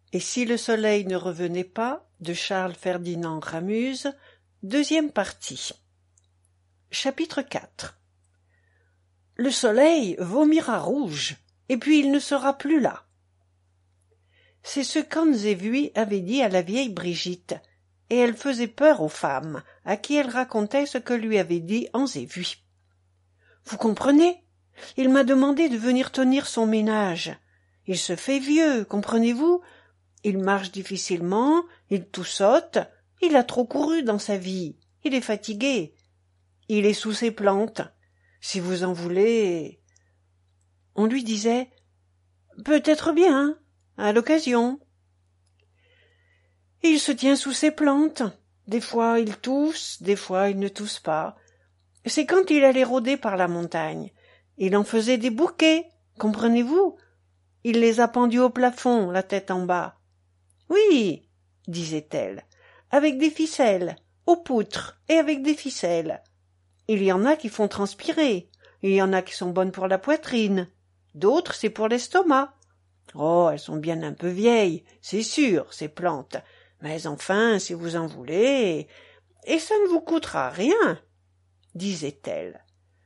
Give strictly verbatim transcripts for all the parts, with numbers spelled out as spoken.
Et si le soleil ne revenait pas, de Charles Ferdinand Ramuz, deuxième partie. Chapitre quatre. Le soleil vomira rouge, et puis il ne sera plus là. C'est ce qu'Anzévuy avait dit à la vieille Brigitte, et elle faisait peur aux femmes, à qui elle racontait ce que lui avait dit Anzévuy. Vous comprenez? Il m'a demandé de venir tenir son ménage. Il se fait vieux, comprenez-vous? Il marche difficilement, il toussote, il a trop couru dans sa vie, il est fatigué. Il est sous ses plantes. Si vous en voulez... On lui disait « Peut-être bien, à l'occasion. » Il se tient sous ses plantes. Des fois il tousse, des fois il ne tousse pas. C'est quand il allait rôder par la montagne. Il en faisait des bouquets, comprenez-vous? Il les a pendus au plafond, la tête en bas. Oui, disait-elle, avec des ficelles, aux poutres et avec des ficelles. Il y en a qui font transpirer, il y en a qui sont bonnes pour la poitrine, d'autres c'est pour l'estomac. Oh, elles sont bien un peu vieilles, c'est sûr, ces plantes, mais enfin, si vous en voulez, et ça ne vous coûtera rien, disait-elle.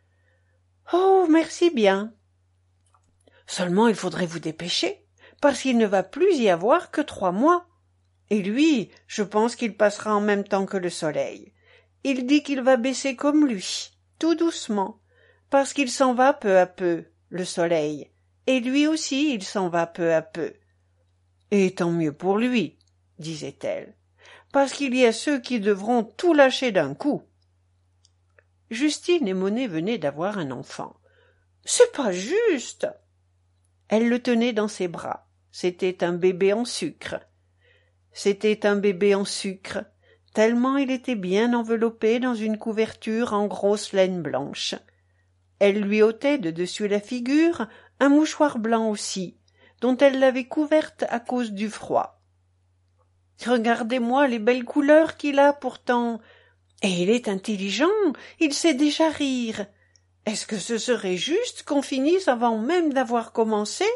Oh, merci bien. Seulement il faudrait vous dépêcher, parce qu'il ne va plus y avoir que trois mois. Et lui, je pense qu'il passera en même temps que le soleil. Il dit qu'il va baisser comme lui, tout doucement, parce qu'il s'en va peu à peu, le soleil, et lui aussi il s'en va peu à peu. Et tant mieux pour lui, disait-elle, parce qu'il y a ceux qui devront tout lâcher d'un coup. Justine et Monet venaient d'avoir un enfant. C'est pas juste. Elle le tenait dans ses bras. C'était un bébé en sucre. C'était un bébé en sucre, tellement il était bien enveloppé dans une couverture en grosse laine blanche. Elle lui ôtait de dessus la figure un mouchoir blanc aussi, dont elle l'avait couverte à cause du froid. Regardez-moi les belles couleurs qu'il a pourtant. Et il est intelligent, il sait déjà rire. Est-ce que ce serait juste qu'on finisse avant même d'avoir commencé?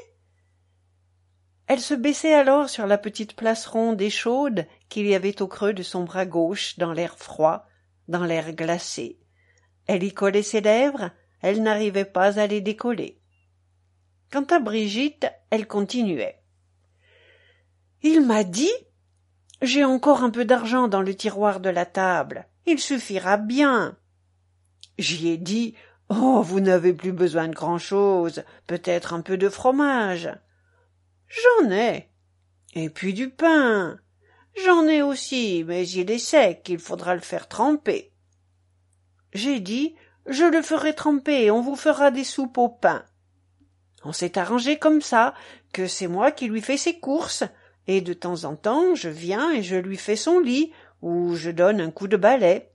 Elle se baissait alors sur la petite place ronde et chaude qu'il y avait au creux de son bras gauche dans l'air froid, dans l'air glacé. Elle y collait ses lèvres, elle n'arrivait pas à les décoller. Quant à Brigitte, elle continuait. « Il m'a dit, j'ai encore un peu d'argent dans le tiroir de la table, il suffira bien. » J'y ai dit, « Oh, vous n'avez plus besoin de grand-chose, peut-être un peu de fromage. » J'en ai. Et puis du pain. J'en ai aussi, mais il est sec, il faudra le faire tremper. J'ai dit, je le ferai tremper et on vous fera des soupes au pain. On s'est arrangé comme ça, que c'est moi qui lui fais ses courses, et de temps en temps je viens et je lui fais son lit, ou je donne un coup de balai.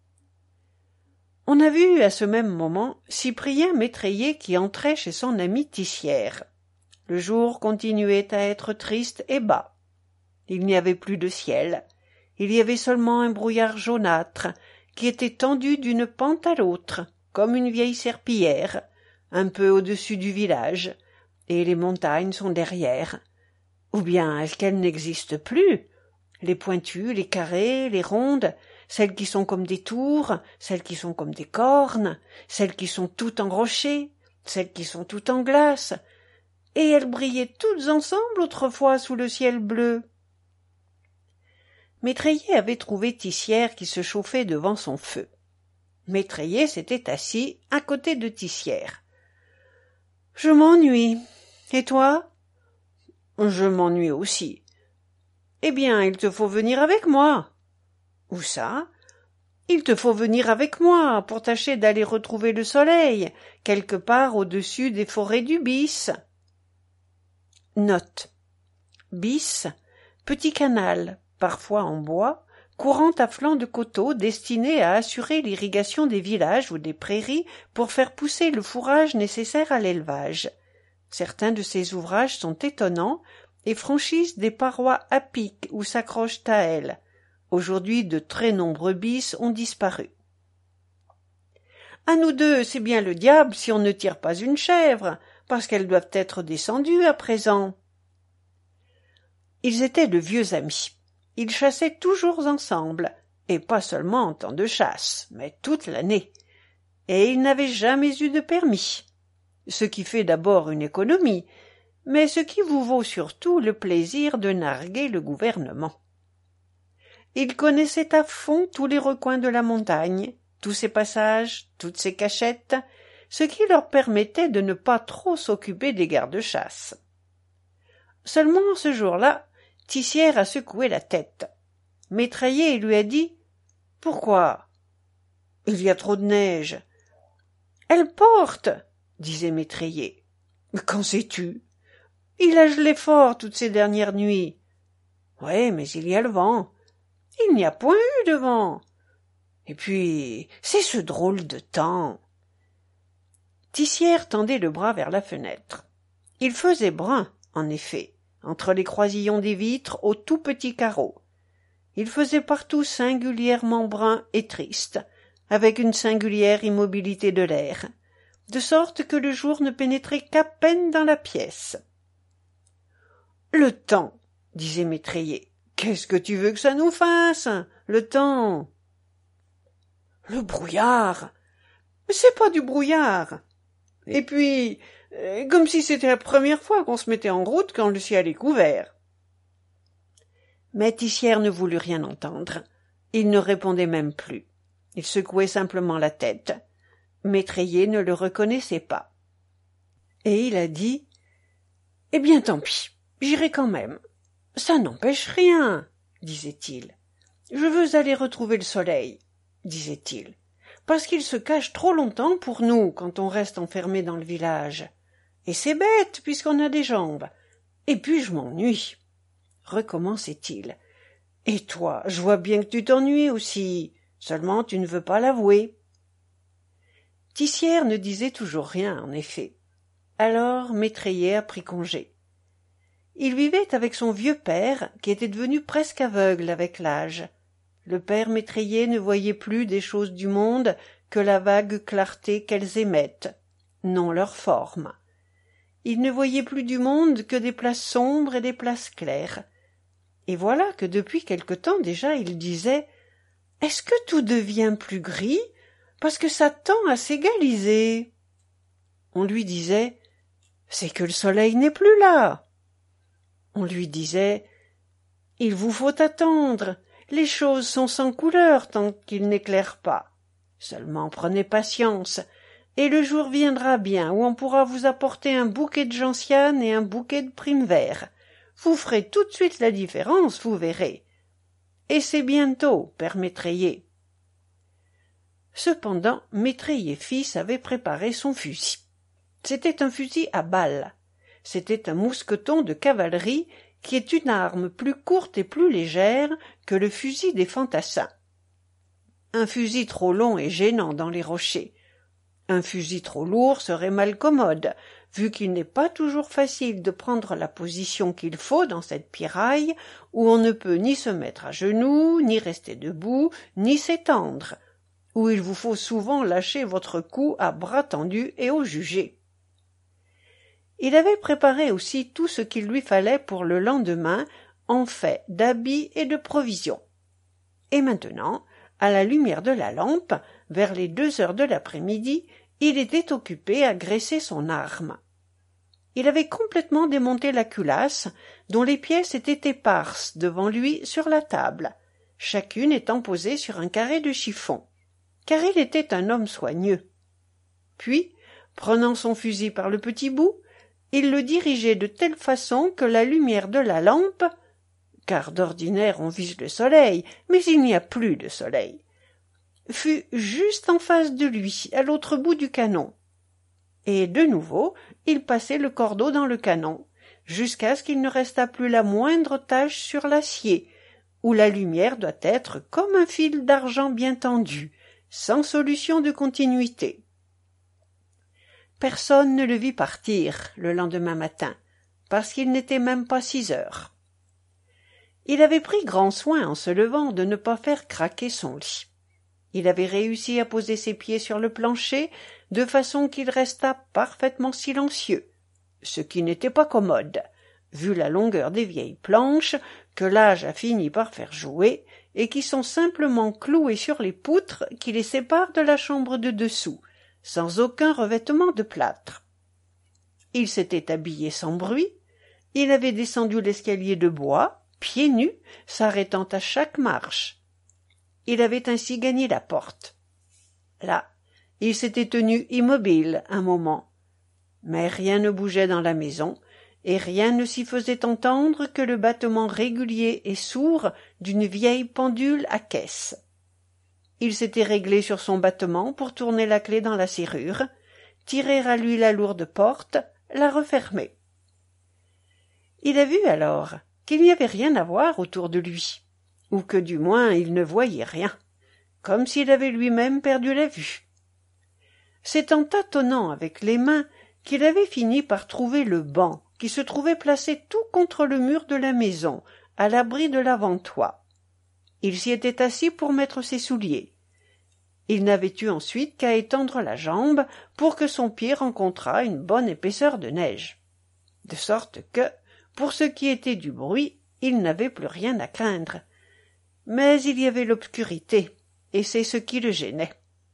On a vu à ce même moment Cyprien Métrayer qui entrait chez son amie Tissière. Le jour continuait à être triste et bas. Il n'y avait plus de ciel. Il y avait seulement un brouillard jaunâtre qui était tendu d'une pente à l'autre, comme une vieille serpillière, un peu au-dessus du village, et les montagnes sont derrière. Ou bien est-ce qu'elles n'existent plus? Les pointues, les carrées, les rondes, celles qui sont comme des tours, celles qui sont comme des cornes, celles qui sont toutes en rocher, celles qui sont toutes en glace, et elles brillaient toutes ensemble autrefois sous le ciel bleu. Métrayer avait trouvé Tissière qui se chauffait devant son feu. Métrayer s'était assis à côté de Tissière. « Je m'ennuie. Et toi ?»« Je m'ennuie aussi. »« Eh bien, il te faut venir avec moi. »« Où ça ?»« Il te faut venir avec moi pour tâcher d'aller retrouver le soleil, quelque part au-dessus des forêts du Bis. » Note. Bis, petit canal, parfois en bois, courant à flanc de coteaux destiné à assurer l'irrigation des villages ou des prairies pour faire pousser le fourrage nécessaire à l'élevage. Certains de ces ouvrages sont étonnants et franchissent des parois à pic ou s'accrochent à elles. Aujourd'hui, de très nombreux bis ont disparu. À nous deux, c'est bien le diable si on ne tire pas une chèvre, parce qu'elles doivent être descendues à présent. Ils étaient de vieux amis. Ils chassaient toujours ensemble, et pas seulement en temps de chasse, mais toute l'année. Et ils n'avaient jamais eu de permis, ce qui fait d'abord une économie, mais ce qui vous vaut surtout le plaisir de narguer le gouvernement. Ils connaissaient à fond tous les recoins de la montagne, tous ses passages, toutes ses cachettes, ce qui leur permettait de ne pas trop s'occuper des gardes-chasse. Seulement ce jour-là, Tissière a secoué la tête. Métraillé lui a dit « Pourquoi ?»« Il y a trop de neige. »« Elle porte !» disait Métraillé. « Qu'en sais-tu ?»« Il a gelé fort toutes ces dernières nuits. »« Ouais, mais il y a le vent. »« Il n'y a point eu de vent. »« Et puis, c'est ce drôle de temps. » Tissière tendait le bras vers la fenêtre. Il faisait brun, en effet, entre les croisillons des vitres aux tout petits carreaux. Il faisait partout singulièrement brun et triste, avec une singulière immobilité de l'air, de sorte que le jour ne pénétrait qu'à peine dans la pièce. « Le temps, » disait Métraillé. « Qu'est-ce que tu veux que ça nous fasse, le temps ?»« Le brouillard. »« C'est pas du brouillard. Et puis, euh, comme si c'était la première fois qu'on se mettait en route quand le ciel est couvert. » Mais Tissière ne voulut rien entendre. Il ne répondait même plus. Il secouait simplement la tête. Métraillé ne le reconnaissait pas. Et il a dit « Eh bien, tant pis, j'irai quand même. Ça n'empêche rien, disait-il. Je veux aller retrouver le soleil, disait-il, parce qu'il se cache trop longtemps pour nous quand on reste enfermé dans le village. Et c'est bête, puisqu'on a des jambes. Et puis je m'ennuie. Recommençait-il. Et toi, je vois bien que tu t'ennuies aussi, seulement tu ne veux pas l'avouer. Tissière ne disait toujours rien, en effet. Alors Métraillé a pris congé. Il vivait avec son vieux père, qui était devenu presque aveugle avec l'âge. Le père Métraillé ne voyait plus des choses du monde que la vague clarté qu'elles émettent, non leur forme. Il ne voyait plus du monde que des places sombres et des places claires. Et voilà que depuis quelque temps déjà il disait « Est-ce que tout devient plus gris parce que ça tend à s'égaliser ?» On lui disait « C'est que le soleil n'est plus là !» On lui disait « Il vous faut attendre, les choses sont sans couleur tant qu'il n'éclaire pas. Seulement prenez patience, et le jour viendra bien où on pourra vous apporter un bouquet de gentianes et un bouquet de primes-verts. Vous ferez tout de suite la différence, vous verrez. Et c'est bientôt, père Métraillé. » Cependant, Métraillé fils avait préparé son fusil. C'était un fusil à balles. C'était un mousqueton de cavalerie qui est une arme plus courte et plus légère que le fusil des fantassins. Un fusil trop long est gênant dans les rochers. Un fusil trop lourd serait mal commode, vu qu'il n'est pas toujours facile de prendre la position qu'il faut dans cette piraille où on ne peut ni se mettre à genoux, ni rester debout, ni s'étendre, où il vous faut souvent lâcher votre cou à bras tendus et au jugé. Il avait préparé aussi tout ce qu'il lui fallait pour le lendemain en fait d'habits et de provisions. Et maintenant, à la lumière de la lampe, vers les deux heures de l'après-midi, il était occupé à graisser son arme. Il avait complètement démonté la culasse, dont les pièces étaient éparses devant lui sur la table, chacune étant posée sur un carré de chiffon, car il était un homme soigneux. Puis, prenant son fusil par le petit bout, il le dirigeait de telle façon que la lumière de la lampe, car d'ordinaire on vise le soleil, mais il n'y a plus de soleil, fut juste en face de lui, à l'autre bout du canon. Et de nouveau, il passait le cordeau dans le canon, jusqu'à ce qu'il ne restât plus la moindre tache sur l'acier, où la lumière doit être comme un fil d'argent bien tendu, sans solution de continuité. Personne ne le vit partir le lendemain matin, parce qu'il n'était même pas six heures. Il avait pris grand soin en se levant de ne pas faire craquer son lit. Il avait réussi à poser ses pieds sur le plancher de façon qu'il restât parfaitement silencieux, ce qui n'était pas commode, vu la longueur des vieilles planches que l'âge a fini par faire jouer et qui sont simplement clouées sur les poutres qui les séparent de la chambre de dessous, sans aucun revêtement de plâtre. Il s'était habillé sans bruit, il avait descendu l'escalier de bois, pieds nus, s'arrêtant à chaque marche. Il avait ainsi gagné la porte. Là, il s'était tenu immobile un moment, mais rien ne bougeait dans la maison, et rien ne s'y faisait entendre que le battement régulier et sourd d'une vieille pendule à caisse. Il s'était réglé sur son battement pour tourner la clé dans la serrure, tirer à lui la lourde porte, la refermer. Il a vu alors qu'il n'y avait rien à voir autour de lui, ou que du moins il ne voyait rien, comme s'il avait lui-même perdu la vue. C'est en tâtonnant avec les mains qu'il avait fini par trouver le banc qui se trouvait placé tout contre le mur de la maison, à l'abri de l'avant-toit. Il s'y était assis pour mettre ses souliers. Il n'avait eu ensuite qu'à étendre la jambe pour que son pied rencontrât une bonne épaisseur de neige. De sorte que, pour ce qui était du bruit, il n'avait plus rien à craindre. Mais il y avait l'obscurité, et c'est ce qui le gênait.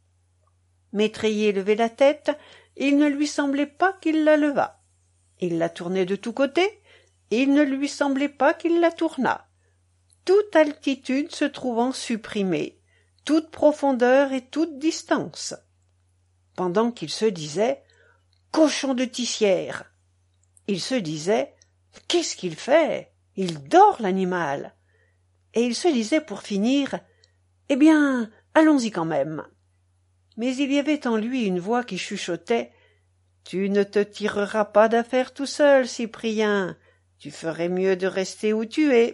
Métrayer levait la tête, il ne lui semblait pas qu'il la levât. Il la tournait de tous côtés, et il ne lui semblait pas qu'il la tournât. Toute altitude se trouvant supprimée, toute profondeur et toute distance. Pendant qu'il se disait « Cochon de tissière !» il se disait « Qu'est-ce qu'il fait ? Il dort, l'animal !» Et il se disait pour finir « Eh bien, allons-y quand même !» Mais il y avait en lui une voix qui chuchotait « Tu ne te tireras pas d'affaire tout seul, Cyprien. Tu ferais mieux de rester où tu es. »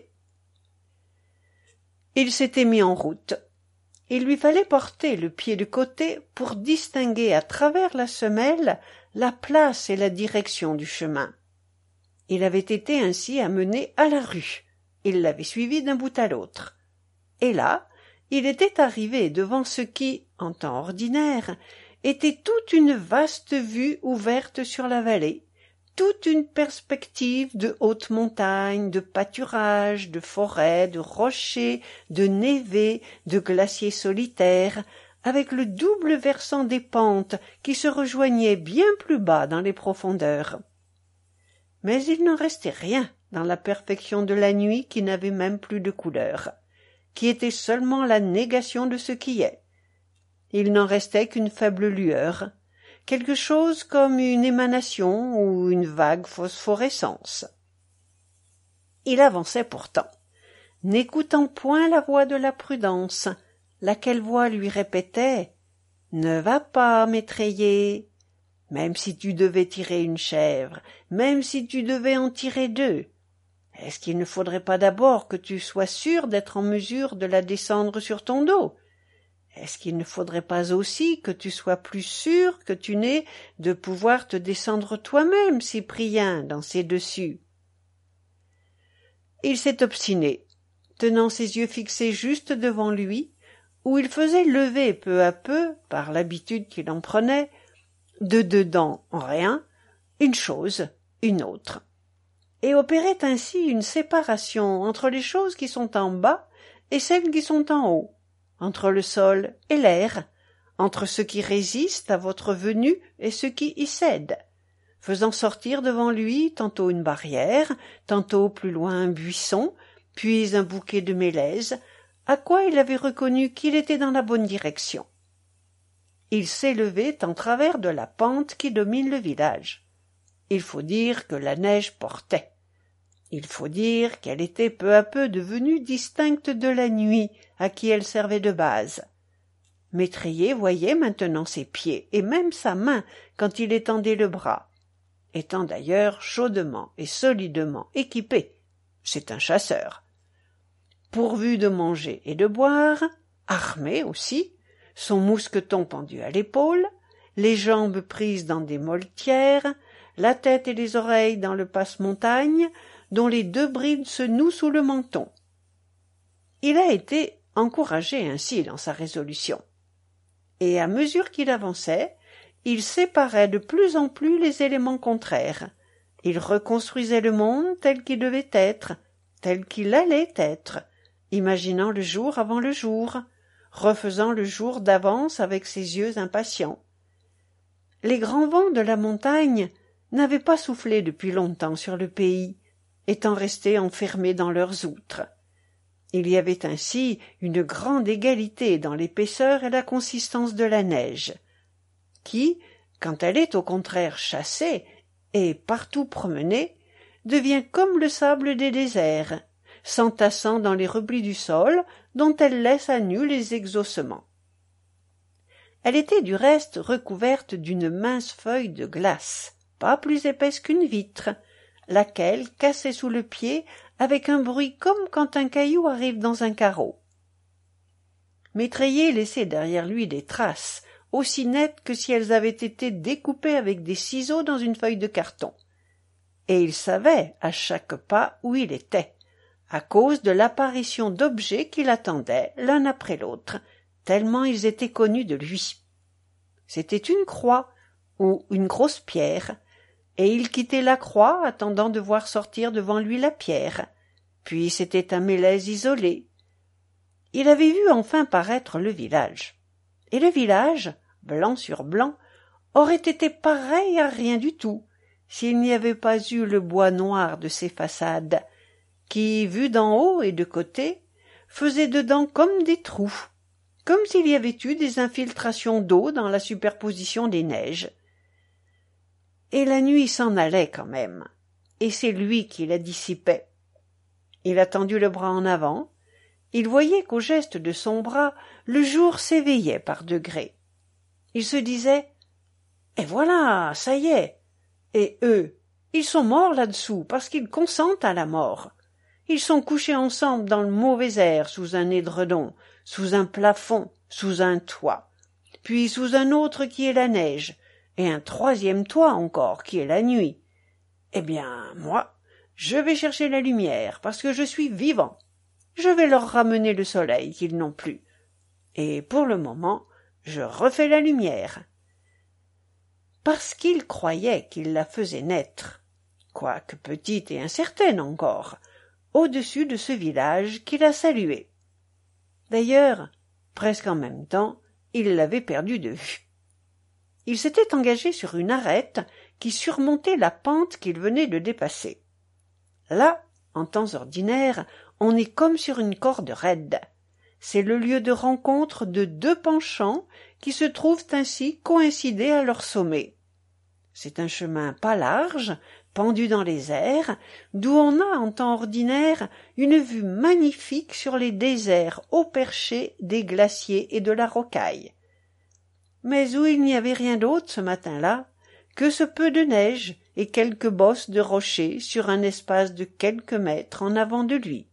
Il s'était mis en route. Il lui fallait porter le pied de côté pour distinguer à travers la semelle la place et la direction du chemin. Il avait été ainsi amené à la rue. Il l'avait suivi d'un bout à l'autre. Et là, il était arrivé devant ce qui, en temps ordinaire, était toute une vaste vue ouverte sur la vallée, toute une perspective de hautes montagnes, de pâturages, de forêts, de rochers, de névés, de glaciers solitaires, avec le double versant des pentes qui se rejoignaient bien plus bas dans les profondeurs. Mais il n'en restait rien dans la perfection de la nuit qui n'avait même plus de couleur, qui était seulement la négation de ce qui est. Il n'en restait qu'une faible lueur, quelque chose comme une émanation ou une vague phosphorescence. Il avançait pourtant, n'écoutant point la voix de la prudence, laquelle voix lui répétait « Ne va pas, Métrayer, même si tu devais tirer une chèvre, même si tu devais en tirer deux. Est-ce qu'il ne faudrait pas d'abord que tu sois sûr d'être en mesure de la descendre sur ton dos ? Est-ce qu'il ne faudrait pas aussi que tu sois plus sûr que tu n'es de pouvoir te descendre toi-même, Cyprien, dans ces dessus ?» Il s'est obstiné, tenant ses yeux fixés juste devant lui, où il faisait lever peu à peu, par l'habitude qu'il en prenait, de dedans en rien, une chose, une autre, et opérait ainsi une séparation entre les choses qui sont en bas et celles qui sont en haut, entre le sol et l'air, entre ce qui résiste à votre venue et ce qui y cède, faisant sortir devant lui tantôt une barrière, tantôt plus loin un buisson, puis un bouquet de mélèzes, à quoi il avait reconnu qu'il était dans la bonne direction. Il s'élevait en travers de la pente qui domine le village. Il faut dire que la neige portait. Il faut dire qu'elle était peu à peu devenue distincte de la nuit à qui elle servait de base. Métrayer voyait maintenant ses pieds et même sa main quand il étendait le bras, étant d'ailleurs chaudement et solidement équipé. C'est un chasseur. Pourvu de manger et de boire, armé aussi, son mousqueton pendu à l'épaule, les jambes prises dans des moletières, la tête et les oreilles dans le passe-montagne, dont les deux brides se nouent sous le menton. Il a été encouragé ainsi dans sa résolution. Et à mesure qu'il avançait, il séparait de plus en plus les éléments contraires, Il reconstruisait le monde tel qu'il devait être, tel qu'il allait être, imaginant le jour avant le jour, refaisant le jour d'avance avec ses yeux impatients. Les grands vents de la montagne n'avaient pas soufflé depuis longtemps sur le pays, étant restés enfermés dans leurs outres. Il y avait ainsi une grande égalité dans l'épaisseur et la consistance de la neige, qui, quand elle est au contraire chassée et partout promenée, devient comme le sable des déserts, s'entassant dans les replis du sol dont elle laisse à nu les exhaussements. Elle était du reste recouverte d'une mince feuille de glace, pas plus épaisse qu'une vitre, laquelle cassait sous le pied avec un bruit comme quand un caillou arrive dans un carreau. Maîtrier laissait derrière lui des traces, aussi nettes que si elles avaient été découpées avec des ciseaux dans une feuille de carton. Et il savait à chaque pas où il était, à cause de l'apparition d'objets qui l'attendaient l'un après l'autre, tellement ils étaient connus de lui. C'était une croix ou une grosse pierre, et il quittait la croix attendant de voir sortir devant lui la pierre. Puis c'était un mélèze isolé. Il avait vu enfin paraître le village. Et le village, blanc sur blanc, aurait été pareil à rien du tout, s'il n'y avait pas eu le bois noir de ses façades, qui, vu d'en haut et de côté, faisait dedans comme des trous, comme s'il y avait eu des infiltrations d'eau dans la superposition des neiges. Et la nuit s'en allait quand même, et c'est lui qui la dissipait. Il a tendu le bras en avant, il voyait qu'au geste de son bras, le jour s'éveillait par degrés. Il se disait « Et voilà, ça y est !» Et eux, ils sont morts là-dessous parce qu'ils consentent à la mort. Ils sont couchés ensemble dans le mauvais air, sous un édredon, sous un plafond, sous un toit, puis sous un autre qui est la neige, et un troisième toit encore qui est la nuit. Eh bien, moi, je vais chercher la lumière, parce que je suis vivant. Je vais leur ramener le soleil qu'ils n'ont plus. Et pour le moment, je refais la lumière. Parce qu'il croyait qu'il la faisait naître, quoique petite et incertaine encore, au-dessus de ce village qu'il a salué. D'ailleurs, presque en même temps, il l'avait perdu de vue. Il s'était engagé sur une arête qui surmontait la pente qu'il venait de dépasser. Là, en temps ordinaire, on est comme sur une corde raide. C'est le lieu de rencontre de deux penchants qui se trouvent ainsi coïncider à leur sommet. C'est un chemin pas large, pendu dans les airs, d'où on a en temps ordinaire une vue magnifique sur les déserts haut perchés des glaciers et de la rocaille. Mais où il n'y avait rien d'autre ce matin-là que ce peu de neige et quelques bosses de rochers sur un espace de quelques mètres en avant de lui.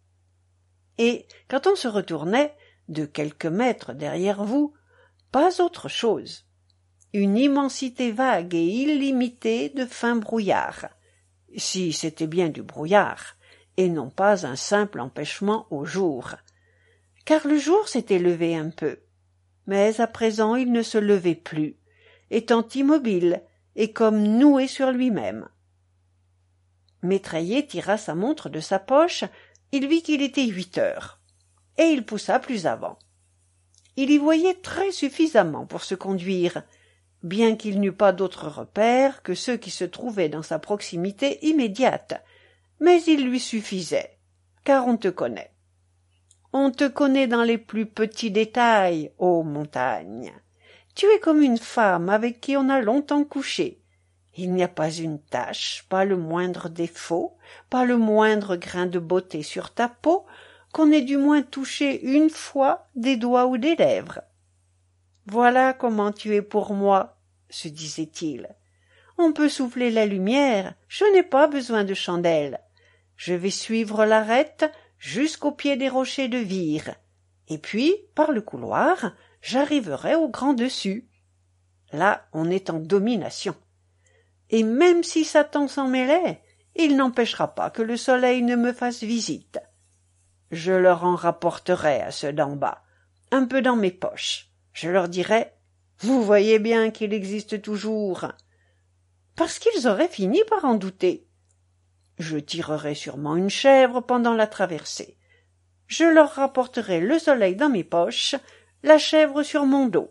Et, quand on se retournait, de quelques mètres derrière vous, pas autre chose. Une immensité vague et illimitée de fin brouillard, si c'était bien du brouillard, et non pas un simple empêchement au jour. Car le jour s'était levé un peu, mais à présent il ne se levait plus, étant immobile et comme noué sur lui-même. Maîtrier tira sa montre de sa poche, il vit qu'il était huit heures, et il poussa plus avant. Il y voyait très suffisamment pour se conduire, bien qu'il n'eût pas d'autres repères que ceux qui se trouvaient dans sa proximité immédiate, mais il lui suffisait, car on te connaît. On te connaît dans les plus petits détails, ô montagne. Tu es comme une femme avec qui on a longtemps couché. Il n'y a pas une tache, pas le moindre défaut, pas le moindre grain de beauté sur ta peau, qu'on ait du moins touché une fois des doigts ou des lèvres. Voilà comment tu es pour moi, se disait-il. On peut souffler la lumière, je n'ai pas besoin de chandelle. Je vais suivre l'arête jusqu'au pied des rochers de Vire, et puis, par le couloir, j'arriverai au grand dessus. Là, on est en domination. Et même si Satan s'en mêlait, il n'empêchera pas que le soleil ne me fasse visite. Je leur en rapporterai à ceux d'en bas, un peu dans mes poches. Je leur dirai « Vous voyez bien qu'il existe toujours. » parce qu'ils auraient fini par en douter. Je tirerai sûrement une chèvre pendant la traversée. Je leur rapporterai le soleil dans mes poches, la chèvre sur mon dos.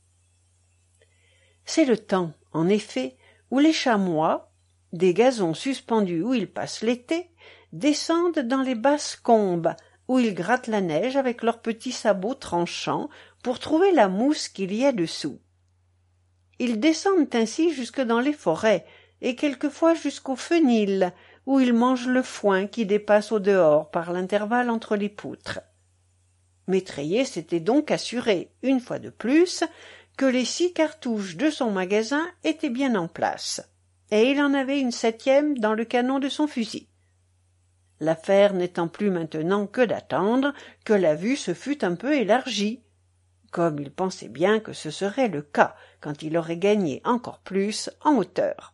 C'est le temps, en effet, où les chamois, des gazons suspendus où ils passent l'été, descendent dans les basses combes, où ils grattent la neige avec leurs petits sabots tranchants pour trouver la mousse qu'il y a dessous. Ils descendent ainsi jusque dans les forêts, et quelquefois jusqu'au fenil, où ils mangent le foin qui dépasse au dehors par l'intervalle entre les poutres. Maîtrier s'était donc assuré, une fois de plus, que les six cartouches de son magasin étaient bien en place, et il en avait une septième dans le canon de son fusil. L'affaire n'étant plus maintenant que d'attendre que la vue se fût un peu élargie, comme il pensait bien que ce serait le cas quand il aurait gagné encore plus en hauteur.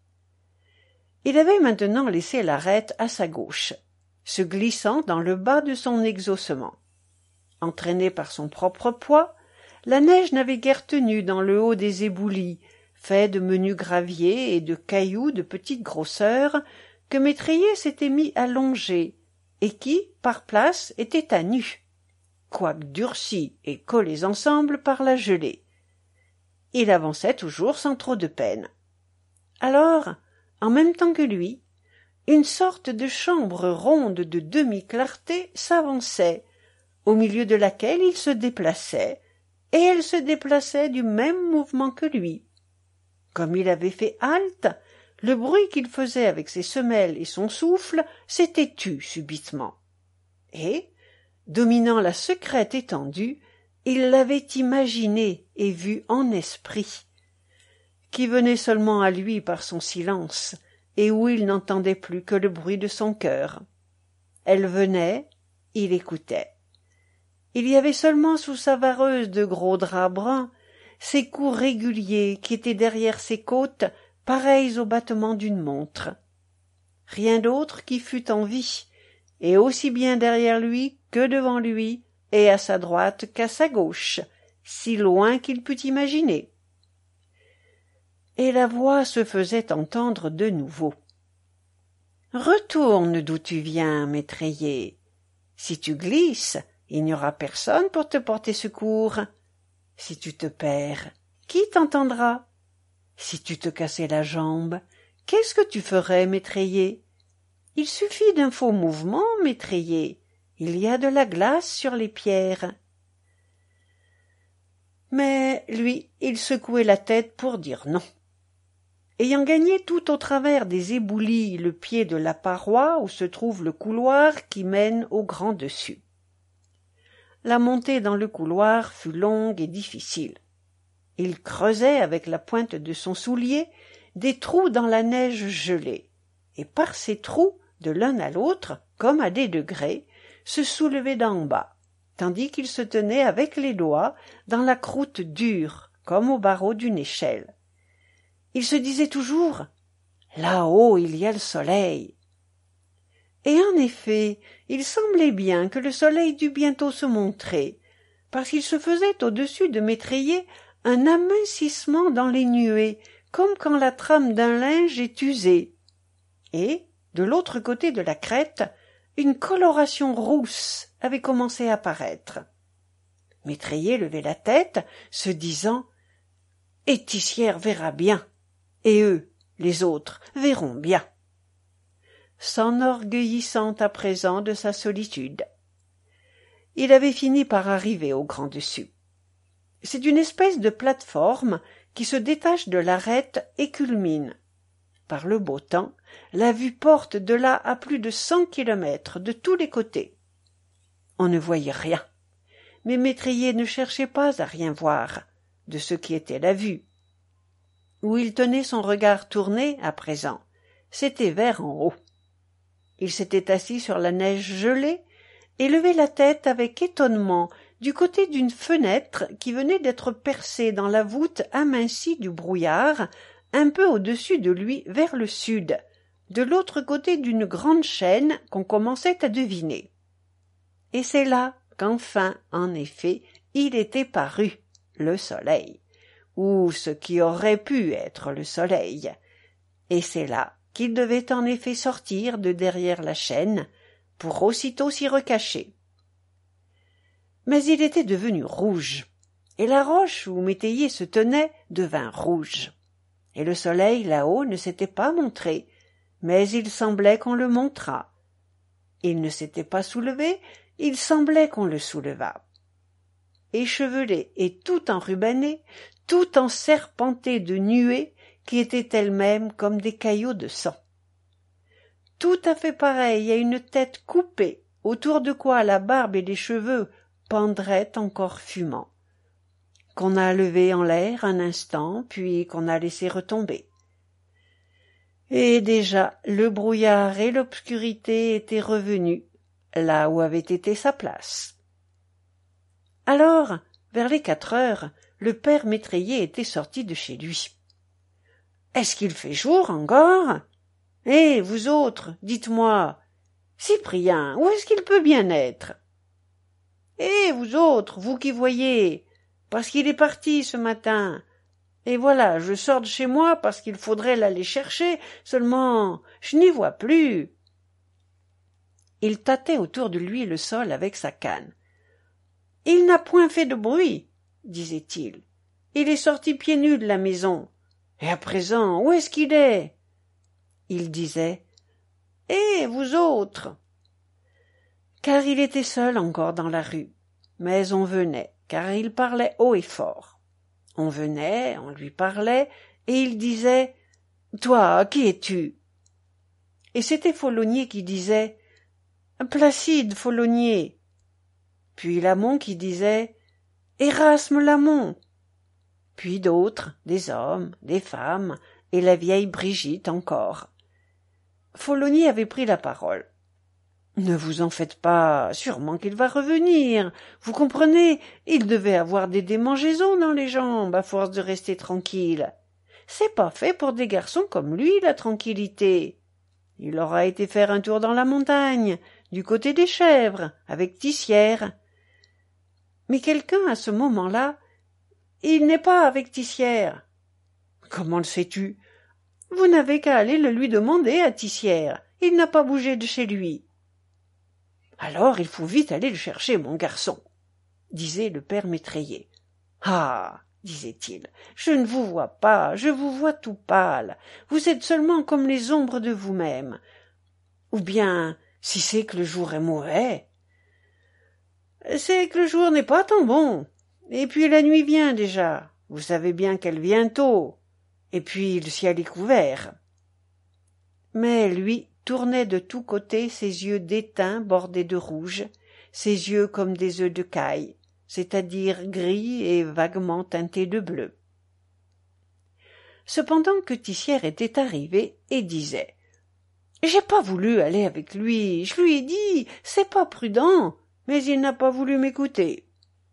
Il avait maintenant laissé l'arête à sa gauche, se glissant dans le bas de son exhaussement. Entraîné par son propre poids, la neige n'avait guère tenu dans le haut des éboulis, faits de menus graviers et de cailloux de petite grosseur, que Maîtrier s'était mis à longer, et qui, par places, étaient à nu, quoique durcis et collés ensemble par la gelée. Il avançait toujours sans trop de peine. Alors, en même temps que lui, une sorte de chambre ronde de demi-clarté s'avançait, au milieu de laquelle il se déplaçait, et elle se déplaçait du même mouvement que lui. Comme il avait fait halte, le bruit qu'il faisait avec ses semelles et son souffle s'était tu subitement. Et, dominant la secrète étendue, il l'avait imaginée et vue en esprit, qui venait seulement à lui par son silence, et où il n'entendait plus que le bruit de son cœur. Elle venait, il écoutait. Il y avait seulement sous sa vareuse de gros draps bruns ces coups réguliers qui étaient derrière ses côtes, pareils au battement d'une montre. Rien d'autre qui fût en vie, et aussi bien derrière lui que devant lui, et à sa droite qu'à sa gauche, si loin qu'il pût imaginer. Et la voix se faisait entendre de nouveau. « Retourne d'où tu viens, Maîtrier. Si tu glisses, il n'y aura personne pour te porter secours. Si tu te perds, qui t'entendra? Si tu te cassais la jambe, qu'est-ce que tu ferais, Maîtrier? Il suffit d'un faux mouvement, Maîtrier. Il y a de la glace sur les pierres. » Mais lui, il secouait la tête pour dire non. Ayant gagné tout au travers des éboulis le pied de la paroi où se trouve le couloir qui mène au grand dessus. La montée dans le couloir fut longue et difficile. Il creusait avec la pointe de son soulier des trous dans la neige gelée, et par ces trous, de l'un à l'autre, comme à des degrés, se soulevait d'en bas, tandis qu'il se tenait avec les doigts dans la croûte dure, comme au barreau d'une échelle. Il se disait toujours « Là-haut, il y a le soleil ». Et en effet, il semblait bien que le soleil dût bientôt se montrer, parce qu'il se faisait au-dessus de Maîtrier un amincissement dans les nuées, comme quand la trame d'un linge est usée. Et, de l'autre côté de la crête, une coloration rousse avait commencé à apparaître. Maîtrier levait la tête, se disant « Et Tissière verra bien, et eux, les autres, verront bien », s'enorgueillissant à présent de sa solitude. Il avait fini par arriver au grand dessus. C'est une espèce de plate-forme qui se détache de l'arête et culmine. Par le beau temps, la vue porte de là à plus de cent kilomètres de tous les côtés. On ne voyait rien, mais Maîtrier ne cherchait pas à rien voir de ce qui était la vue. Où il tenait son regard tourné à présent, c'était vers en haut. Il s'était assis sur la neige gelée et levait la tête avec étonnement du côté d'une fenêtre qui venait d'être percée dans la voûte amincie du brouillard, un peu au-dessus de lui vers le sud, de l'autre côté d'une grande chaîne qu'on commençait à deviner. Et c'est là qu'enfin, en effet, il était paru, le soleil, ou ce qui aurait pu être le soleil, et c'est là qu'il devait en effet sortir de derrière la chaîne, pour aussitôt s'y recacher. Mais il était devenu rouge, et la roche où Métayer se tenait devint rouge, et le soleil là-haut ne s'était pas montré, mais il semblait qu'on le montrât. Il ne s'était pas soulevé, il semblait qu'on le soulevât. Échevelé et tout enrubanné, tout enserpenté de nuées qui étaient elles-mêmes comme des caillots de sang. Tout à fait pareil à une tête coupée, autour de quoi la barbe et les cheveux pendraient encore fumant, qu'on a levé en l'air un instant, puis qu'on a laissé retomber. Et déjà le brouillard et l'obscurité étaient revenus, là où avait été sa place. Alors, vers les quatre heures, le père Métayer était sorti de chez lui. « Est-ce qu'il fait jour encore ? Eh, vous autres, dites-moi, Cyprien, où est-ce qu'il peut bien être ? Eh, vous autres, vous qui voyez, parce qu'il est parti ce matin. Et voilà, je sors de chez moi parce qu'il faudrait l'aller chercher, seulement je n'y vois plus. » Il tâtait autour de lui le sol avec sa canne. « Il n'a point fait de bruit, disait-il. Il est sorti pieds nus de la maison. Et à présent, où est-ce qu'il est ? » Il disait « Eh, vous autres !» Car il était seul encore dans la rue. Mais on venait, car il parlait haut et fort. On venait, on lui parlait, et il disait « Toi, qui es-tu » Et c'était Follonier qui disait « Placide Follonier » puis Lamon qui disait « Érasme Lamon » puis d'autres, des hommes, des femmes, et la vieille Brigitte encore. Follonier avait pris la parole. « Ne vous en faites pas, sûrement qu'il va revenir. Vous comprenez, il devait avoir des démangeaisons dans les jambes à force de rester tranquille. C'est pas fait pour des garçons comme lui, la tranquillité. Il aura été faire un tour dans la montagne, du côté des chèvres, avec Tissière. » Mais quelqu'un, à ce moment-là, « Il n'est pas avec Tissière. »« Comment le sais-tu ? » ?»« Vous n'avez qu'à aller le lui demander à Tissière. Il n'a pas bougé de chez lui. »« Alors il faut vite aller le chercher, mon garçon, » disait le père Métayer. « Ah, disait-il, je ne vous vois pas, je vous vois tout pâle. Vous êtes seulement comme les ombres de vous-même. Ou bien, si c'est que le jour est mauvais, c'est que le jour n'est pas tant bon. Et puis la nuit vient déjà. Vous savez bien qu'elle vient tôt. Et puis le ciel est couvert. » Mais lui tournait de tous côtés ses yeux d'étain bordés de rouge, ses yeux comme des œufs de caille, c'est-à-dire gris et vaguement teintés de bleu. Cependant que Tissière était arrivé et disait « J'ai pas voulu aller avec lui, je lui ai dit, c'est pas prudent, mais il n'a pas voulu m'écouter. »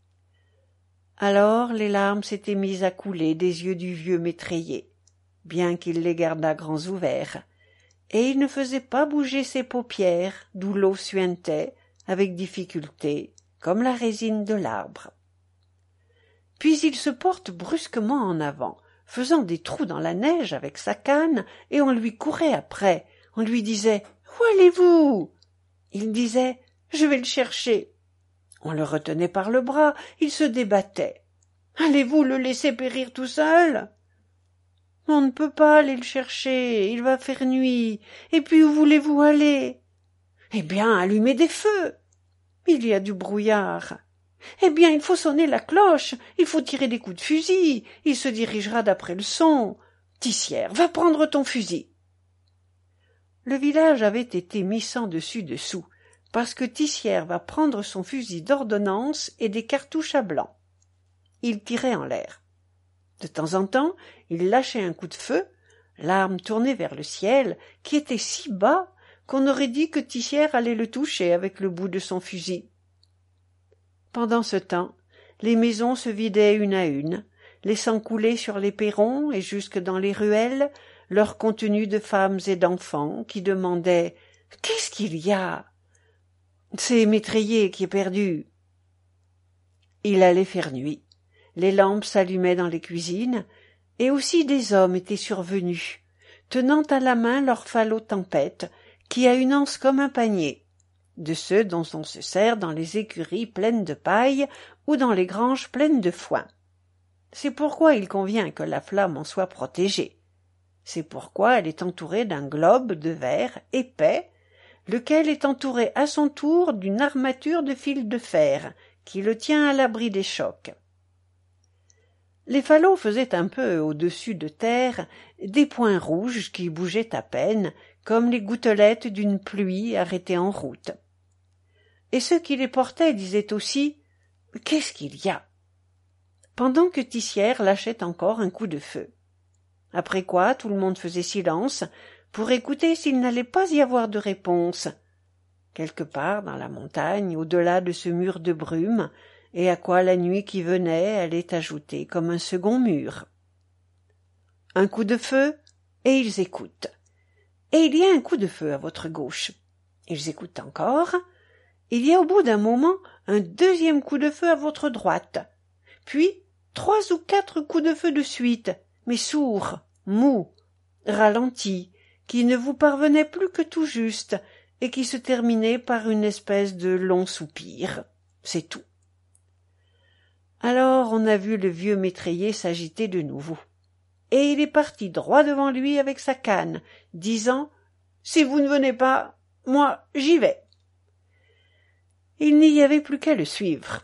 Alors les larmes s'étaient mises à couler des yeux du vieux Métayer, bien qu'il les gardât grands ouverts, et il ne faisait pas bouger ses paupières, d'où l'eau suintait, avec difficulté, comme la résine de l'arbre. Puis il se porte brusquement en avant, faisant des trous dans la neige avec sa canne, et on lui courait après. On lui disait « Où allez-vous » Il disait « Je vais le chercher ». On le retenait par le bras, il se débattait. « Allez-vous le laisser périr tout seul ?»« On ne peut pas aller le chercher, il va faire nuit. Et puis où voulez-vous aller ?»« Eh bien, allumer des feux. Il y a du brouillard. Eh bien, il faut sonner la cloche, il faut tirer des coups de fusil, il se dirigera d'après le son. Tissière, va prendre ton fusil. » Le village avait été mis sans dessus dessous, parce que Tissière va prendre son fusil d'ordonnance et des cartouches à blanc. Il tirait en l'air. De temps en temps, il lâchait un coup de feu, l'arme tournée vers le ciel, qui était si bas qu'on aurait dit que Tissière allait le toucher avec le bout de son fusil. Pendant ce temps, les maisons se vidaient une à une, laissant couler sur les perrons et jusque dans les ruelles leur contenu de femmes et d'enfants qui demandaient « Qu'est-ce qu'il y a ?»« C'est Métayer qui est perdu. » Il allait faire nuit. Les lampes s'allumaient dans les cuisines, et aussi des hommes étaient survenus. tenant à la main leur falot tempête, qui a une anse comme un panier, de ceux dont on se sert dans les écuries pleines de paille ou dans les granges pleines de foin. C'est pourquoi il convient que la flamme en soit protégée. C'est pourquoi elle est entourée d'un globe de verre épais, lequel est entouré à son tour d'une armature de fil de fer, qui le tient à l'abri des chocs. Les falots faisaient un peu au-dessus de terre des points rouges qui bougeaient à peine, comme les gouttelettes d'une pluie arrêtée en route. Et ceux qui les portaient disaient aussi « Qu'est-ce qu'il y a ?» pendant que Tissière lâchait encore un coup de feu. Après quoi tout le monde faisait silence pour écouter s'il n'allait pas y avoir de réponse. Quelque part dans la montagne, au-delà de ce mur de brume, et à quoi la nuit qui venait allait ajouter comme un second mur. Un coup de feu, et ils écoutent. Et il y a un coup de feu à votre gauche. Ils écoutent encore. Il y a au bout d'un moment un deuxième coup de feu à votre droite. Puis trois ou quatre coups de feu de suite, mais sourds, mous, ralentis, qui ne vous parvenaient plus que tout juste, et qui se terminaient par une espèce de long soupir. C'est tout. Alors on a vu le vieux métrayer s'agiter de nouveau. Et il est parti droit devant lui avec sa canne, disant « Si vous ne venez pas, moi j'y vais. » Il n'y avait plus qu'à le suivre.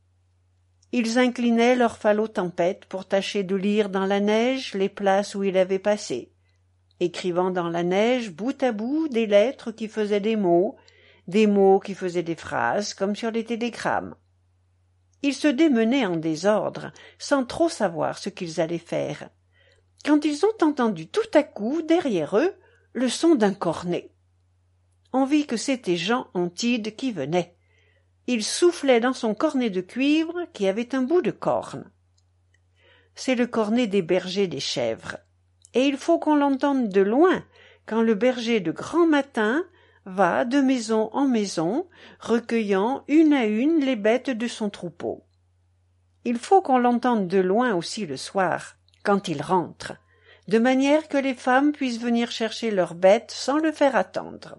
Ils inclinaient leur falot tempête pour tâcher de lire dans la neige les places où il avait passé, écrivant dans la neige bout à bout des lettres qui faisaient des mots, des mots qui faisaient des phrases, comme sur les télégrammes. Ils se démenaient en désordre, sans trop savoir ce qu'ils allaient faire, quand ils ont entendu tout à coup, derrière eux, le son d'un cornet. On vit que c'était Jean Antide qui venait. Il soufflait dans son cornet de cuivre qui avait un bout de corne. C'est le cornet des bergers des chèvres, et il faut qu'on l'entende de loin, quand le berger de grand matin va de maison en maison, recueillant une à une les bêtes de son troupeau. Il faut qu'on l'entende de loin aussi le soir, quand il rentre, de manière que les femmes puissent venir chercher leurs bêtes sans le faire attendre.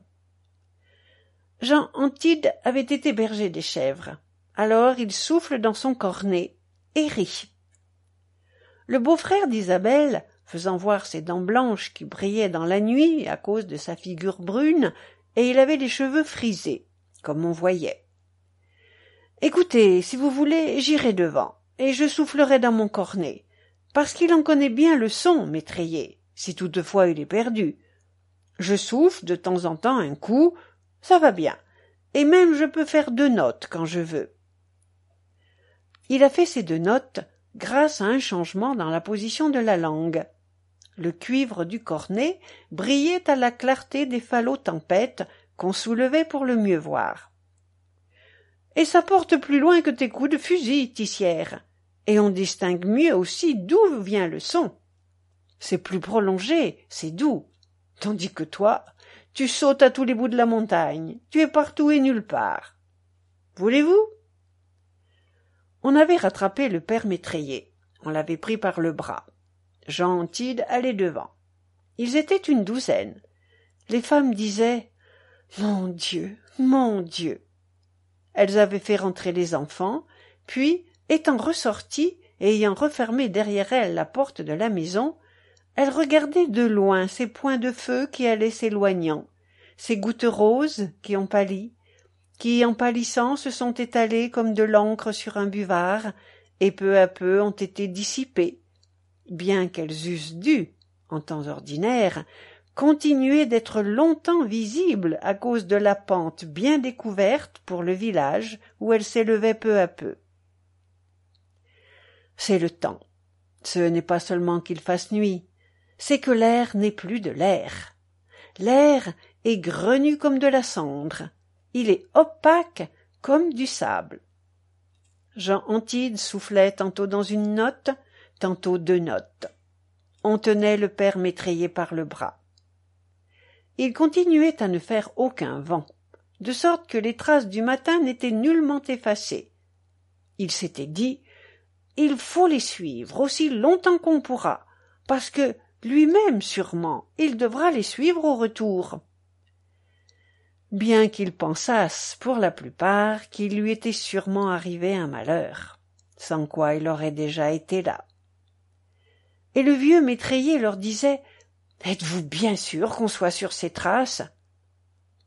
Jean Antide avait été berger des chèvres, alors il souffle dans son cornet et rit. Le beau-frère d'Isabelle, faisant voir ses dents blanches qui brillaient dans la nuit à cause de sa figure brune, et il avait les cheveux frisés, comme on voyait. « Écoutez, si vous voulez, j'irai devant, et je soufflerai dans mon cornet, parce qu'il en connaît bien le son, métrayer, si toutefois il est perdu. Je souffle de temps en temps un coup, ça va bien, et même je peux faire deux notes quand je veux. » Il a fait ces deux notes grâce à un changement dans la position de la langue. Le cuivre du cornet brillait à la clarté des falots tempête qu'on soulevait pour le mieux voir. « Et ça porte plus loin que tes coups de fusil, Tissière, et on distingue mieux aussi d'où vient le son. C'est plus prolongé, c'est doux, tandis que toi, tu sautes à tous les bouts de la montagne, tu es partout et nulle part. Voulez-vous » On avait rattrapé le père métrayer, on l'avait pris par le bras. Jean Antide allait devant. Ils étaient une douzaine. Les femmes disaient « Mon Dieu, mon Dieu !» Elles avaient fait rentrer les enfants, puis, étant ressorties et ayant refermé derrière elles la porte de la maison, elles regardaient de loin ces points de feu qui allaient s'éloignant, ces gouttes roses qui ont pâli, qui, en pâlissant, se sont étalées comme de l'encre sur un buvard, et peu à peu ont été dissipées, bien qu'elles eussent dû, en temps ordinaire, continuer d'être longtemps visibles à cause de la pente bien découverte pour le village où elles s'élevaient peu à peu. C'est le temps. Ce n'est pas seulement qu'il fasse nuit, c'est que l'air n'est plus de l'air. L'air est grenu comme de la cendre, il est opaque comme du sable. Jean Antide soufflait tantôt dans une note, tantôt deux notes. On tenait le père métrayer par le bras. Il continuait à ne faire aucun vent, de sorte que les traces du matin n'étaient nullement effacées. Il s'était dit « Il faut les suivre aussi longtemps qu'on pourra, parce que, lui-même sûrement, il devra les suivre au retour. Bien qu'ils pensassent, pour la plupart, qu'il lui était sûrement arrivé un malheur, sans quoi il aurait déjà été là. Et le vieux métrayer leur disait « Êtes-vous bien sûr qu'on soit sur ces traces ?»« Pardieu !»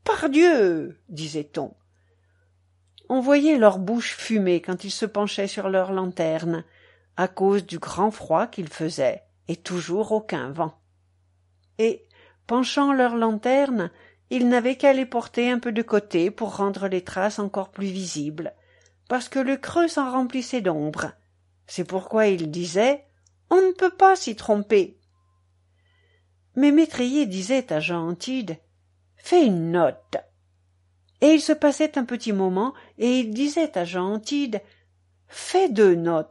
disait-on. On voyait leur bouche fumer quand ils se penchaient sur leur lanterne, à cause du grand froid qu'il faisait, et toujours aucun vent. Et, penchant leur lanterne, ils n'avaient qu'à les porter un peu de côté pour rendre les traces encore plus visibles, parce que le creux s'en remplissait d'ombre. C'est pourquoi ils disaient « On ne peut pas s'y tromper ». Mais Métrayer disait à Jean Antide « Fais une note ». Et il se passait un petit moment, et il disait à Jean Antide « Fais deux notes ».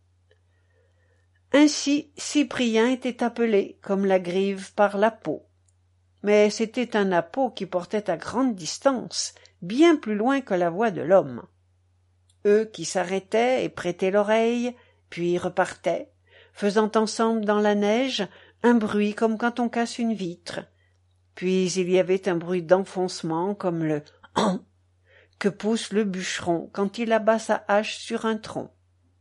Ainsi Cyprien était appelé, comme la grive par l'appôt. Mais c'était un appôt qui portait à grande distance, bien plus loin que la voix de l'homme. Eux qui s'arrêtaient et prêtaient l'oreille, puis repartaient, faisant ensemble dans la neige un bruit comme quand on casse une vitre. Puis il y avait un bruit d'enfoncement comme le « han » que pousse le bûcheron quand il abat sa hache sur un tronc.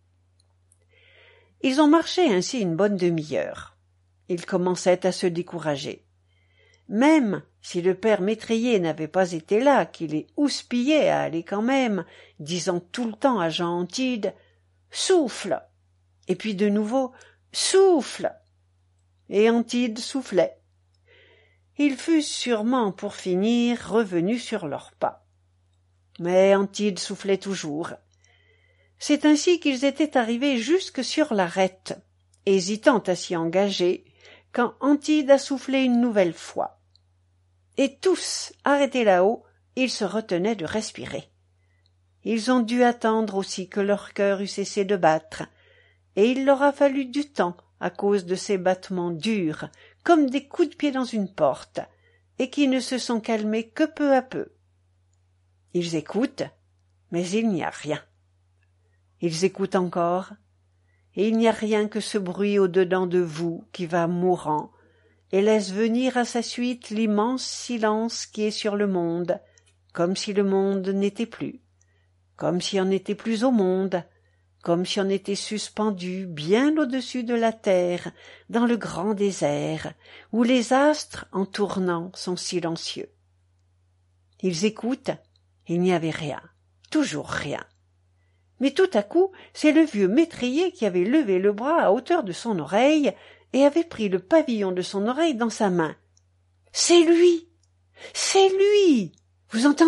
Ils ont marché ainsi une bonne demi-heure. Ils commençaient à se décourager. Même si le père Métrayer n'avait pas été là, qu'il les houspillait à aller quand même, disant tout le temps à Jean Antide « Souffle !» et puis de nouveau « Souffle !» et Antide soufflait. Ils fussent sûrement, pour finir, revenus sur leurs pas. Mais Antide soufflait toujours. C'est ainsi qu'ils étaient arrivés jusque sur l'arête, hésitant à s'y engager, quand Antide a soufflé une nouvelle fois. Et tous, arrêtés là-haut, ils se retenaient de respirer. Ils ont dû attendre aussi que leur cœur eût cessé de battre, et il leur a fallu du temps à cause de ces battements durs, comme des coups de pied dans une porte, et qui ne se sont calmés que peu à peu. Ils écoutent, mais il n'y a rien. Ils écoutent encore, et il n'y a rien que ce bruit au-dedans de vous qui va mourant, et laisse venir à sa suite l'immense silence qui est sur le monde, comme si le monde n'était plus, comme si on n'était plus au monde, comme si on était suspendu bien au-dessus de la terre, dans le grand désert, où les astres, en tournant, sont silencieux. Ils écoutent, il n'y avait rien, toujours rien. Mais tout à coup, c'est le vieux Métrayer qui avait levé le bras à hauteur de son oreille et avait pris le pavillon de son oreille dans sa main. « C'est lui! C'est lui! Vous entendez ?»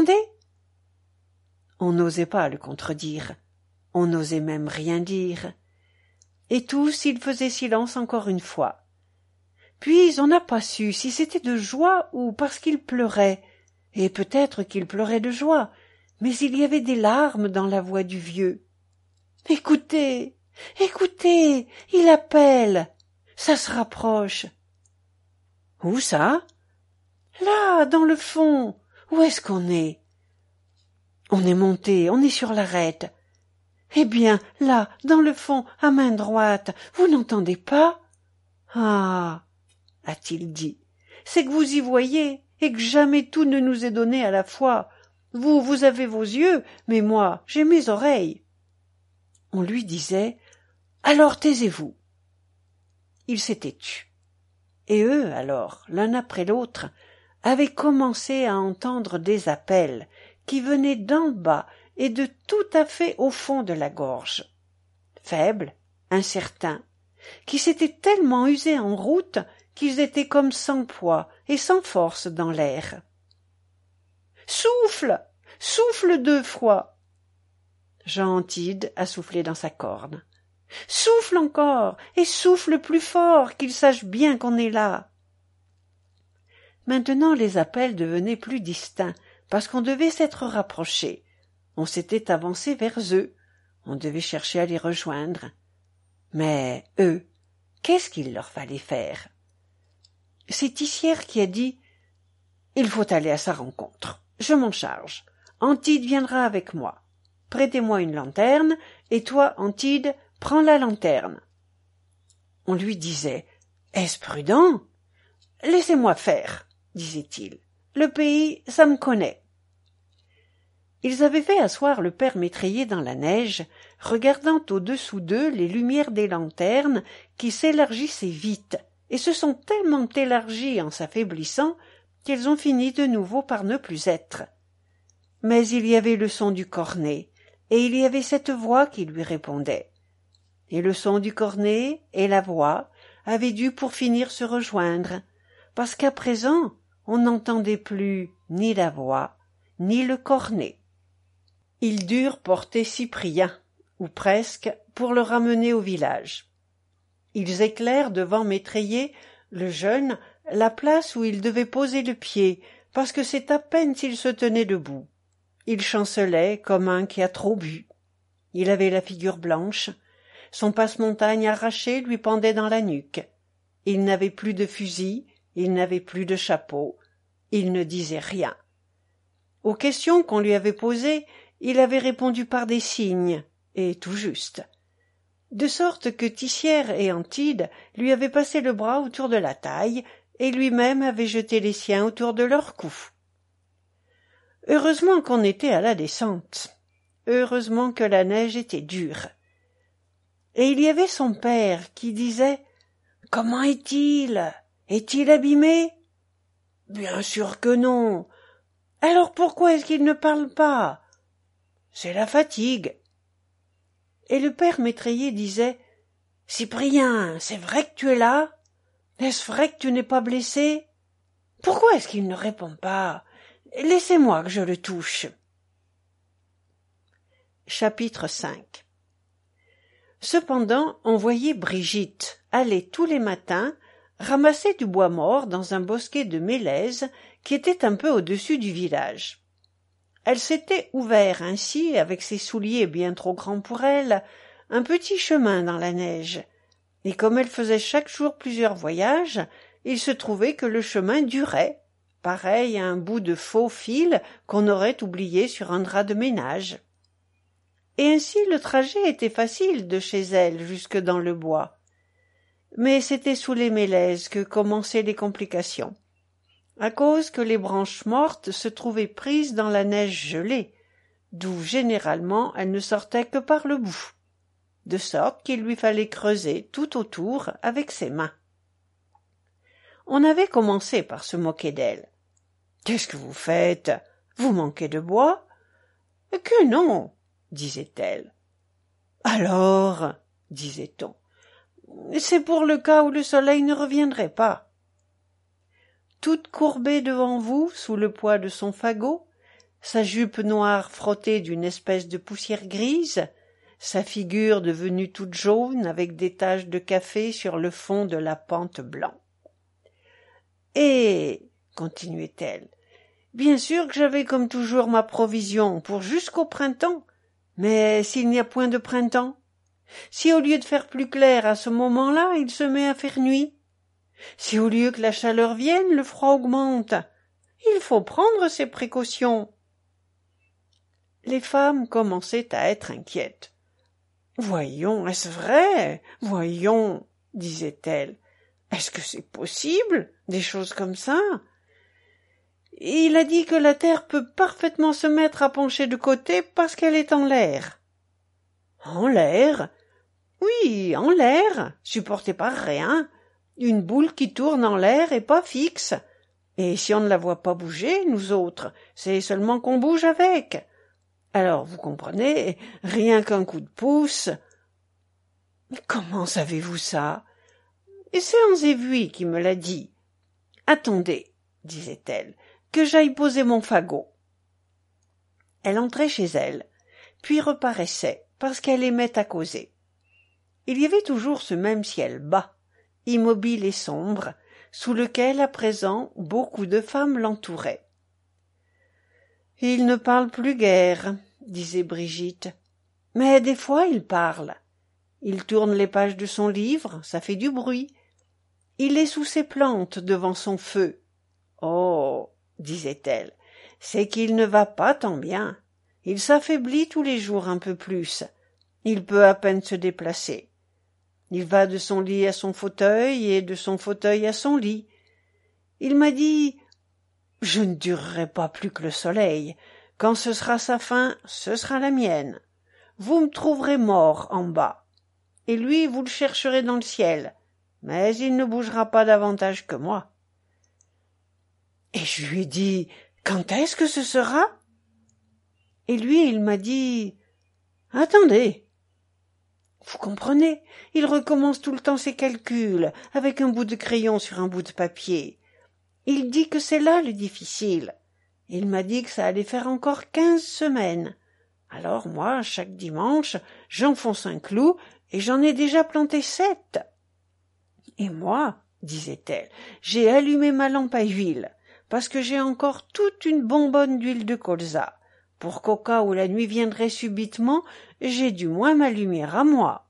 On n'osait pas le contredire. On n'osait même rien dire. Et tous, ils faisaient silence encore une fois. Puis on n'a pas su si c'était de joie ou parce qu'il pleurait, et peut-être qu'il pleurait de joie, mais il y avait des larmes dans la voix du vieux. « Écoutez, écoutez, il appelle, ça se rapproche. »« Où ça ?»« Là, dans le fond, où est-ce qu'on est ?»« On est monté, on est sur l'arête. »« Eh bien, là, dans le fond, à main droite, vous n'entendez pas ?»« Ah !» a-t-il dit, « c'est que vous y voyez, et que jamais tout ne nous est donné à la fois. Vous, vous avez vos yeux, mais moi, j'ai mes oreilles. » On lui disait « Alors taisez-vous !» Il s'était tu. Et eux, alors, l'un après l'autre, avaient commencé à entendre des appels qui venaient d'en bas et de tout à fait au fond de la gorge. Faibles, incertains, qui s'étaient tellement usés en route qu'ils étaient comme sans poids et sans force dans l'air. « Souffle ! Souffle deux fois !» Jean Antide a soufflé dans sa corne. « Souffle encore, et souffle plus fort, qu'ils sachent bien qu'on est là. » Maintenant les appels devenaient plus distincts, parce qu'on devait s'être rapproché. On s'était avancé vers eux, on devait chercher à les rejoindre. Mais eux, qu'est-ce qu'il leur fallait faire? C'est Tissière qui a dit « Il faut aller à sa rencontre, je m'en charge. Antide viendra avec moi. Prêtez-moi une lanterne, et toi, Antide, prends la lanterne. » On lui disait Est-ce prudent? Laissez-moi faire, disait-il. Le pays, ça me connaît. Ils avaient fait asseoir le père Métrayer dans la neige, regardant au-dessous d'eux les lumières des lanternes qui s'élargissaient vite, et se sont tellement élargies en s'affaiblissant qu'elles ont fini de nouveau par ne plus être. Mais il y avait le son du cornet, et il y avait cette voix qui lui répondait. Et le son du cornet et la voix avaient dû pour finir se rejoindre, parce qu'à présent on n'entendait plus ni la voix, ni le cornet. Ils durent porter Cyprien, ou presque, pour le ramener au village. Ils éclairent devant Métrayer, le jeune, la place où il devait poser le pied, parce que c'est à peine s'il se tenait debout. Il chancelait comme un qui a trop bu. Il avait la figure blanche, son passe-montagne arraché lui pendait dans la nuque. Il n'avait plus de fusil, il n'avait plus de chapeau, il ne disait rien. Aux questions qu'on lui avait posées, il avait répondu par des signes, et tout juste. De sorte que Tissière et Antide lui avaient passé le bras autour de la taille, et lui-même avait jeté les siens autour de leur cou. Heureusement qu'on était à la descente. Heureusement que la neige était dure. Et il y avait son père qui disait « Comment est-il? Est-il abîmé ?»« Bien sûr que non. Alors pourquoi est-ce qu'il ne parle pas? C'est la fatigue. » Et le père Métrayer disait « Cyprien, c'est vrai que tu es là? Est-ce vrai que tu n'es pas blessé? Pourquoi est-ce qu'il ne répond pas? Laissez-moi que je le touche. » Chapitre cinq. Cependant, on voyait Brigitte aller tous les matins ramasser du bois mort dans un bosquet de mélèzes qui était un peu au-dessus du village. Elle s'était ouvert ainsi, avec ses souliers bien trop grands pour elle, un petit chemin dans la neige, et comme elle faisait chaque jour plusieurs voyages, il se trouvait que le chemin durait, pareil à un bout de faux fil qu'on aurait oublié sur un drap de ménage. Et ainsi le trajet était facile de chez elle jusque dans le bois. Mais c'était sous les mélèzes que commençaient les complications, à cause que les branches mortes se trouvaient prises dans la neige gelée, d'où généralement elles ne sortaient que par le bout, de sorte qu'il lui fallait creuser tout autour avec ses mains. On avait commencé par se moquer d'elle. « Qu'est-ce que vous faites? Vous manquez de bois? »« Que non, disait-elle. « Alors, disait-on, c'est pour le cas où le soleil ne reviendrait pas. » Toute courbée devant vous, sous le poids de son fagot, sa jupe noire frottée d'une espèce de poussière grise, sa figure devenue toute jaune avec des taches de café sur le fond de la pente blanc. « Et, continuait-elle, bien sûr que j'avais comme toujours ma provision pour jusqu'au printemps, mais s'il n'y a point de printemps, si au lieu de faire plus clair à ce moment-là, il se met à faire nuit, si au lieu que la chaleur vienne, le froid augmente, il faut prendre ses précautions. » Les femmes commençaient à être inquiètes. « Voyons, est-ce vrai? Voyons, disait-elle. Est-ce que c'est possible, des choses comme ça? Il a dit que la terre peut parfaitement se mettre à pencher de côté parce qu'elle est en l'air. »« En l'air? Oui, en l'air, supportée par rien. Une boule qui tourne en l'air et pas fixe. Et si on ne la voit pas bouger, nous autres, c'est seulement qu'on bouge avec. Alors, vous comprenez, rien qu'un coup de pouce. »« Mais comment savez-vous ça? » ?»« Et c'est Anzévuy qui me l'a dit. »« Attendez, disait-elle, que j'aille poser mon fagot. » Elle entrait chez elle, puis reparaissait, parce qu'elle aimait à causer. Il y avait toujours ce même ciel bas, immobile et sombre, sous lequel, à présent, beaucoup de femmes l'entouraient. « Il ne parle plus guère, » disait Brigitte. « Mais des fois il parle. Il tourne les pages de son livre, ça fait du bruit. Il est sous ses plantes devant son feu. Oh, disait-elle, c'est qu'il ne va pas tant bien. Il s'affaiblit tous les jours un peu plus. Il peut à peine se déplacer. Il va de son lit à son fauteuil et de son fauteuil à son lit. Il m'a dit « Je ne durerai pas plus que le soleil. Quand ce sera sa fin, ce sera la mienne. Vous me trouverez mort en bas. Et lui, vous le chercherez dans le ciel. Mais il ne bougera pas davantage que moi. » Et je lui ai dit « Quand est-ce que ce sera ?» Et lui, il m'a dit « Attendez. » Vous comprenez, il recommence tout le temps ses calculs, avec un bout de crayon sur un bout de papier. Il dit que c'est là le difficile. Il m'a dit que ça allait faire encore quinze semaines. Alors moi, chaque dimanche, j'enfonce un clou et j'en ai déjà planté sept. Et moi, disait-elle, j'ai allumé ma lampe à huile, parce que j'ai encore toute une bonbonne d'huile de colza. Pour qu'au cas où la nuit viendrait subitement, j'ai du moins ma lumière à moi.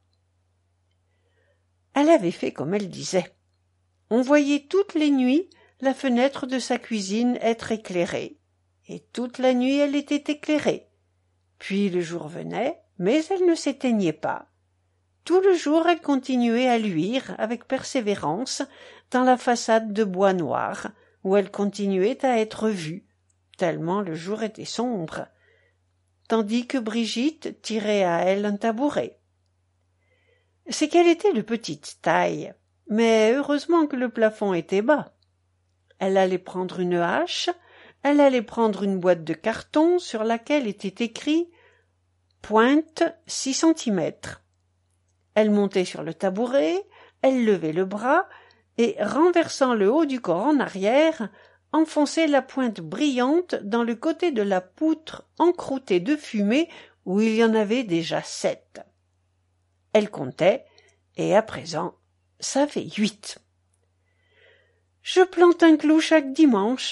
Elle avait fait comme elle disait. On voyait toutes les nuits la fenêtre de sa cuisine être éclairée, et toute la nuit elle était éclairée. Puis le jour venait, mais elle ne s'éteignait pas. Tout le jour elle continuait à luire avec persévérance dans la façade de bois noir, où elle continuait à être vue, tellement le jour était sombre, tandis que Brigitte tirait à elle un tabouret. C'est qu'elle était de petite taille, mais heureusement que le plafond était bas. Elle allait prendre une hache, elle allait prendre une boîte de carton sur laquelle était écrit « Pointe six centimètres ». Elle montait sur le tabouret, elle levait le bras et, renversant le haut du corps en arrière, enfonçait la pointe brillante dans le côté de la poutre encroûtée de fumée où il y en avait déjà sept. Elle comptait, et à présent, ça fait huit. Je plante un clou chaque dimanche.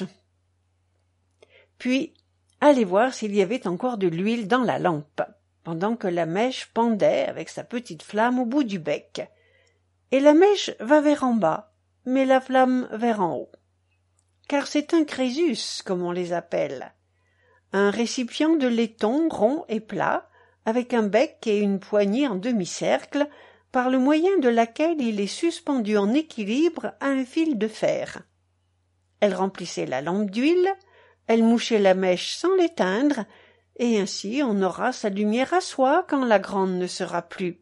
Puis, allez voir s'il y avait encore de l'huile dans la lampe, pendant que la mèche pendait avec sa petite flamme au bout du bec. Et la mèche va vers en bas, mais la flamme vers en haut. Car c'est un crésus, comme on les appelle. Un récipient de laiton rond et plat, avec un bec et une poignée en demi-cercle, par le moyen de laquelle il est suspendu en équilibre à un fil de fer. Elle remplissait la lampe d'huile, elle mouchait la mèche sans l'éteindre, et ainsi on aura sa lumière à soi quand la grande ne sera plus.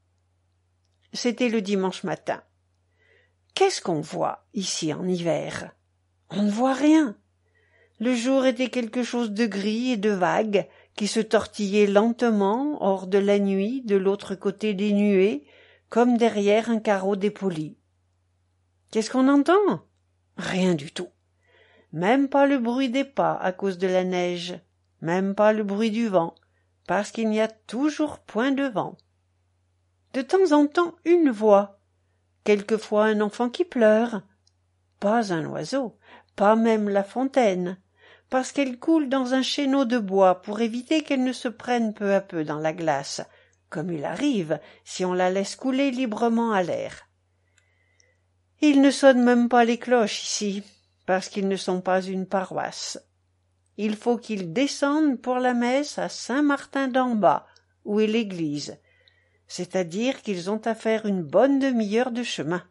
C'était le dimanche matin. Qu'est-ce qu'on voit ici en hiver? On ne voit rien. Le jour était quelque chose de gris et de vague, qui se tortillait lentement hors de la nuit de l'autre côté des nuées, comme derrière un carreau dépoli. Qu'est-ce qu'on entend? Rien du tout. Même pas le bruit des pas à cause de la neige, même pas le bruit du vent, parce qu'il n'y a toujours point de vent. De temps en temps une voix, quelquefois un enfant qui pleure, pas un oiseau, pas même la fontaine, parce qu'elle coule dans un chéneau de bois pour éviter qu'elle ne se prenne peu à peu dans la glace, comme il arrive si on la laisse couler librement à l'air. Il ne sonne même pas les cloches ici, parce qu'ils ne sont pas une paroisse. Il faut qu'ils descendent pour la messe à Saint-Martin-d'en-Bas, où est l'église, c'est-à-dire qu'ils ont à faire une bonne demi-heure de chemin.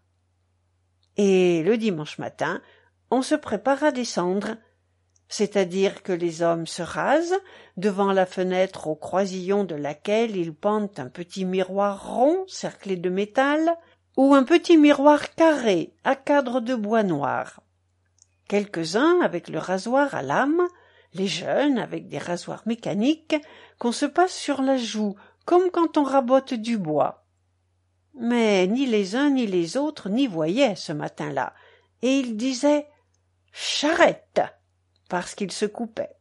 Et le dimanche matin, on se prépare à descendre, c'est-à-dire que les hommes se rasent, devant la fenêtre au croisillon de laquelle ils pendent un petit miroir rond cerclé de métal, ou un petit miroir carré à cadre de bois noir. Quelques-uns avec le rasoir à lame, les jeunes avec des rasoirs mécaniques qu'on se passe sur la joue comme quand on rabote du bois. Mais ni les uns ni les autres n'y voyaient ce matin-là, et ils disaient « Charrette !» parce qu'ils se coupaient.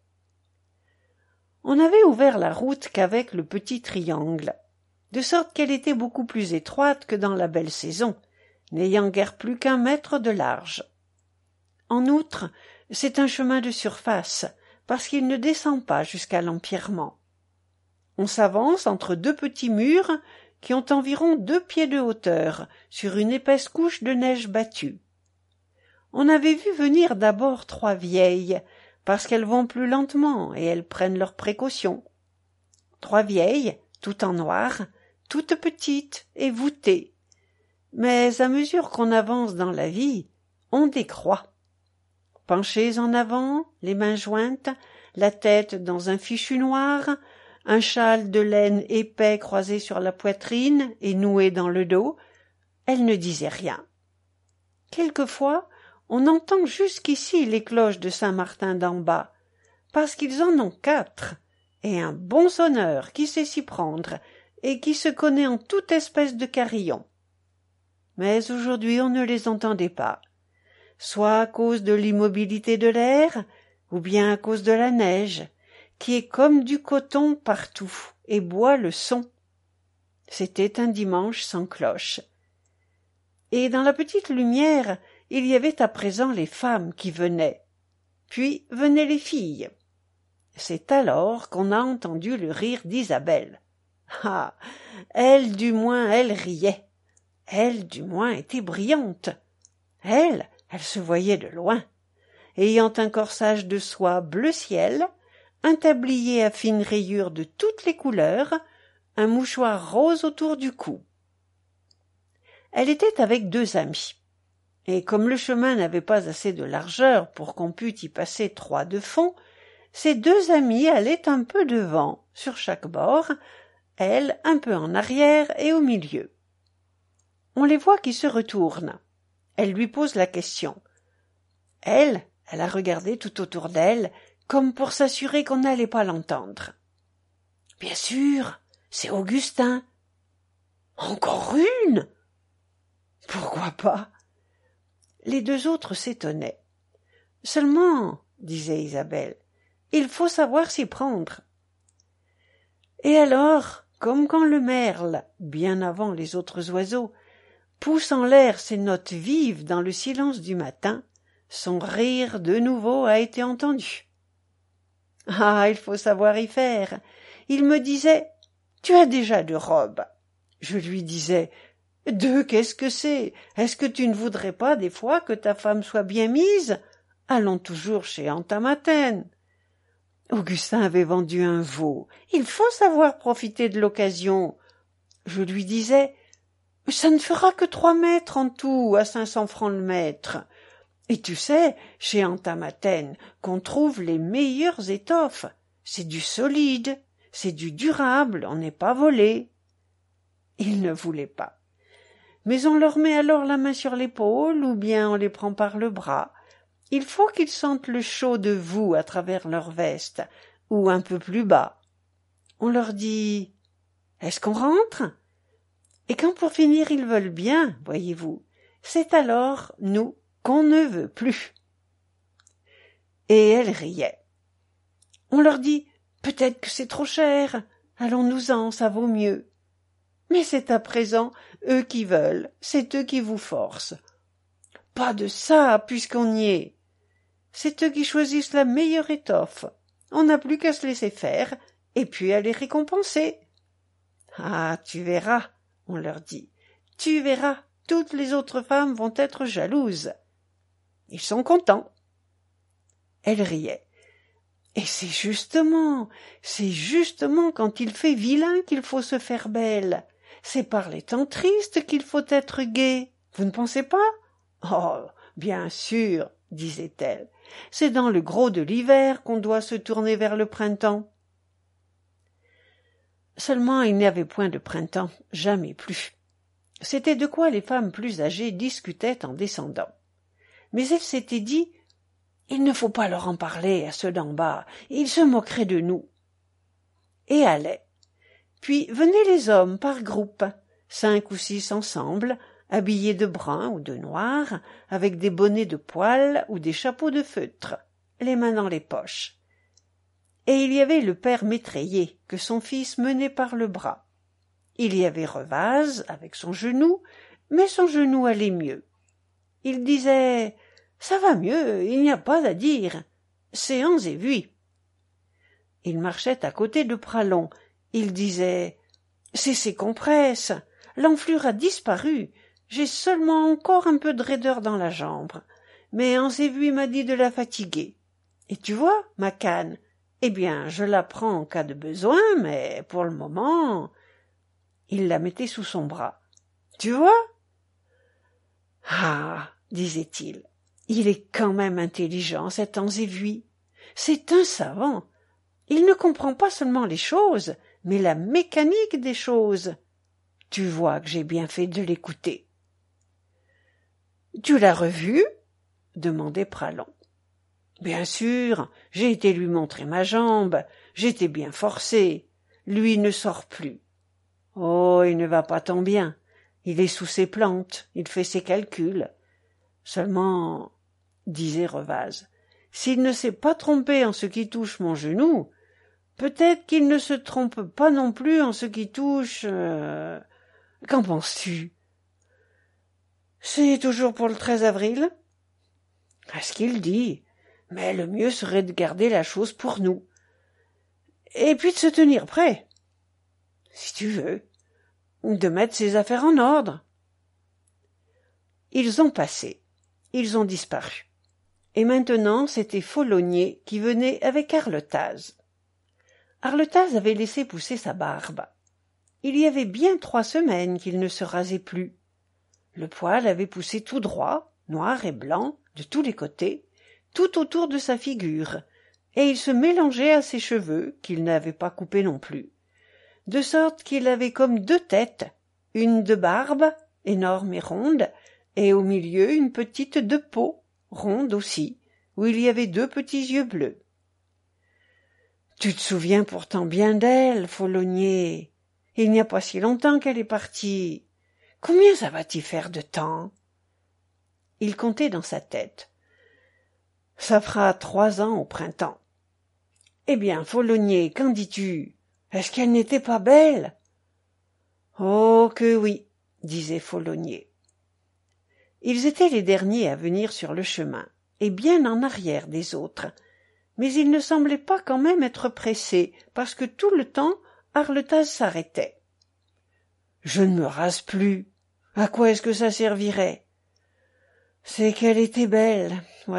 On n'avait ouvert la route qu'avec le petit triangle, de sorte qu'elle était beaucoup plus étroite que dans la belle saison, n'ayant guère plus qu'un mètre de large. En outre, c'est un chemin de surface, parce qu'il ne descend pas jusqu'à l'empierrement. On s'avance entre deux petits murs qui ont environ deux pieds de hauteur, sur une épaisse couche de neige battue. On avait vu venir d'abord trois vieilles, parce qu'elles vont plus lentement et elles prennent leurs précautions. Trois vieilles, toutes en noir, toutes petites et voûtées, Mais à mesure qu'on avance dans la vie, on décroît. Penchés en avant, les mains jointes, la tête dans un fichu noir, un châle de laine épais croisé sur la poitrine et noué dans le dos, elle ne disait rien. Quelquefois, on entend jusqu'ici les cloches de Saint-Martin d'en bas, parce qu'ils en ont quatre, et un bon sonneur qui sait s'y prendre et qui se connaît en toute espèce de carillon. Mais aujourd'hui on ne les entendait pas, soit à cause de l'immobilité de l'air, ou bien à cause de la neige, qui est comme du coton partout et boit le son. C'était un dimanche sans cloche. Et dans la petite lumière, il y avait à présent les femmes qui venaient, puis venaient les filles. C'est alors qu'on a entendu le rire d'Isabelle. Ah, elle du moins, elle riait. Elle du moins était brillante. Elle, elle se voyait de loin, ayant un corsage de soie bleu ciel, un tablier à fines rayures de toutes les couleurs, un mouchoir rose autour du cou. Elle était avec deux amis, et comme le chemin n'avait pas assez de largeur pour qu'on pût y passer trois de fond, ces deux amis allaient un peu devant, sur chaque bord, elle un peu en arrière et au milieu. On les voit qui se retournent. Elle lui pose la question. Elle, elle a regardé tout autour d'elle, comme pour s'assurer qu'on n'allait pas l'entendre. « Bien sûr, c'est Augustin. »« Encore une ?»« Pourquoi pas ?» Les deux autres s'étonnaient. « Seulement, » disait Isabelle, « il faut savoir s'y prendre. » Et alors, comme quand le merle, bien avant les autres oiseaux, pousse en l'air ses notes vives dans le silence du matin, son rire de nouveau a été entendu. Ah, il faut savoir y faire. Il me disait « Tu as déjà deux robes ?» Je lui disais « Deux, qu'est-ce que c'est? Est-ce que tu ne voudrais pas des fois que ta femme soit bien mise? Allons toujours chez Antamaten. » Augustin avait vendu un veau. Il faut savoir profiter de l'occasion. Je lui disais « Ça ne fera que trois mètres en tout, à cinq cents francs le mètre. Et tu sais, chez Antamaten, qu'on trouve les meilleures étoffes. C'est du solide, c'est du durable, on n'est pas volé. » Ils ne voulaient pas. Mais on leur met alors la main sur l'épaule, ou bien on les prend par le bras. Il faut qu'ils sentent le chaud de vous à travers leur veste, ou un peu plus bas. On leur dit « Est-ce qu'on rentre ?» Et quand pour finir ils veulent bien, voyez-vous, c'est alors, nous, qu'on ne veut plus. Et elle riait. On leur dit « Peut-être que c'est trop cher, allons-nous-en, ça vaut mieux. » Mais c'est à présent eux qui veulent, c'est eux qui vous forcent. Pas de ça, puisqu'on y est. C'est eux qui choisissent la meilleure étoffe. On n'a plus qu'à se laisser faire, et puis à les récompenser. Ah, tu verras, on leur dit, tu verras, toutes les autres femmes vont être jalouses. Ils sont contents. Elle riait. Et c'est justement, c'est justement quand il fait vilain qu'il faut se faire belle. C'est par les temps tristes qu'il faut être gai. Vous ne pensez pas? Oh, bien sûr, disait-elle. C'est dans le gros de l'hiver qu'on doit se tourner vers le printemps. Seulement il n'y avait point de printemps, jamais plus. C'était de quoi les femmes plus âgées discutaient en descendant. Mais elle s'était dit « Il ne faut pas leur en parler à ceux d'en bas, ils se moqueraient de nous. » Et allaient. Puis venaient les hommes par groupes, cinq ou six ensemble, habillés de brun ou de noir, avec des bonnets de poil ou des chapeaux de feutre, les mains dans les poches. Et il y avait le père Métrayer, que son fils menait par le bras. Il y avait Revaz, avec son genou, mais son genou allait mieux. Il disait « Ça va mieux, il n'y a pas à dire. Séance et vue. » Il marchait à côté de Pralon. Il disait « C'est ses compresses. L'enflure a disparu. J'ai seulement encore un peu de raideur dans la jambe. Mais Anzévui m'a dit de la fatiguer. Et tu vois, ma canne, eh bien, je la prends en cas de besoin, mais pour le moment... » Il la mettait sous son bras. « Tu vois ? Ah, disait-il, il est quand même intelligent, cet Anzévuy. C'est un savant. Il ne comprend pas seulement les choses, mais la mécanique des choses. Tu vois que j'ai bien fait de l'écouter. Tu l'as revu? Demandait Pralon. Bien sûr, j'ai été lui montrer ma jambe, j'étais bien forcé. Lui ne sort plus. Oh, il ne va pas tant bien. Il est sous ses plantes, il fait ses calculs. Seulement, disait Revaz, s'il ne s'est pas trompé en ce qui touche mon genou, peut-être qu'il ne se trompe pas non plus en ce qui touche... Euh... Qu'en penses-tu? C'est toujours pour le treize avril? À ce qu'il dit, mais le mieux serait de garder la chose pour nous. Et puis de se tenir prêt, si tu veux, de mettre ses affaires en ordre. Ils ont passé, ils ont disparu. Et maintenant, c'était Follonier qui venait avec Arletaz. Arletaz avait laissé pousser sa barbe. Il y avait bien trois semaines qu'il ne se rasait plus. Le poil avait poussé tout droit, noir et blanc, de tous les côtés, tout autour de sa figure, et il se mélangeait à ses cheveux, qu'il n'avait pas coupés non plus, de sorte qu'il avait comme deux têtes, une de barbe, énorme et ronde, et au milieu une petite de peau, ronde aussi, où il y avait deux petits yeux bleus. « Tu te souviens pourtant bien d'elle, Follonier. Il n'y a pas si longtemps qu'elle est partie. Combien ça va t'y faire de temps ?» Il comptait dans sa tête. « Ça fera trois ans au printemps. »« Eh bien, Follonier, qu'en dis-tu? Est-ce qu'elle n'était pas belle ?»« Oh, que oui, » disait Follonier. Ils étaient les derniers à venir sur le chemin, et bien en arrière des autres, mais ils ne semblaient pas quand même être pressés, parce que tout le temps, Arletaz s'arrêtait. « Je ne me rase plus. À quoi est-ce que ça servirait? C'est qu'elle était belle, vois-tu. »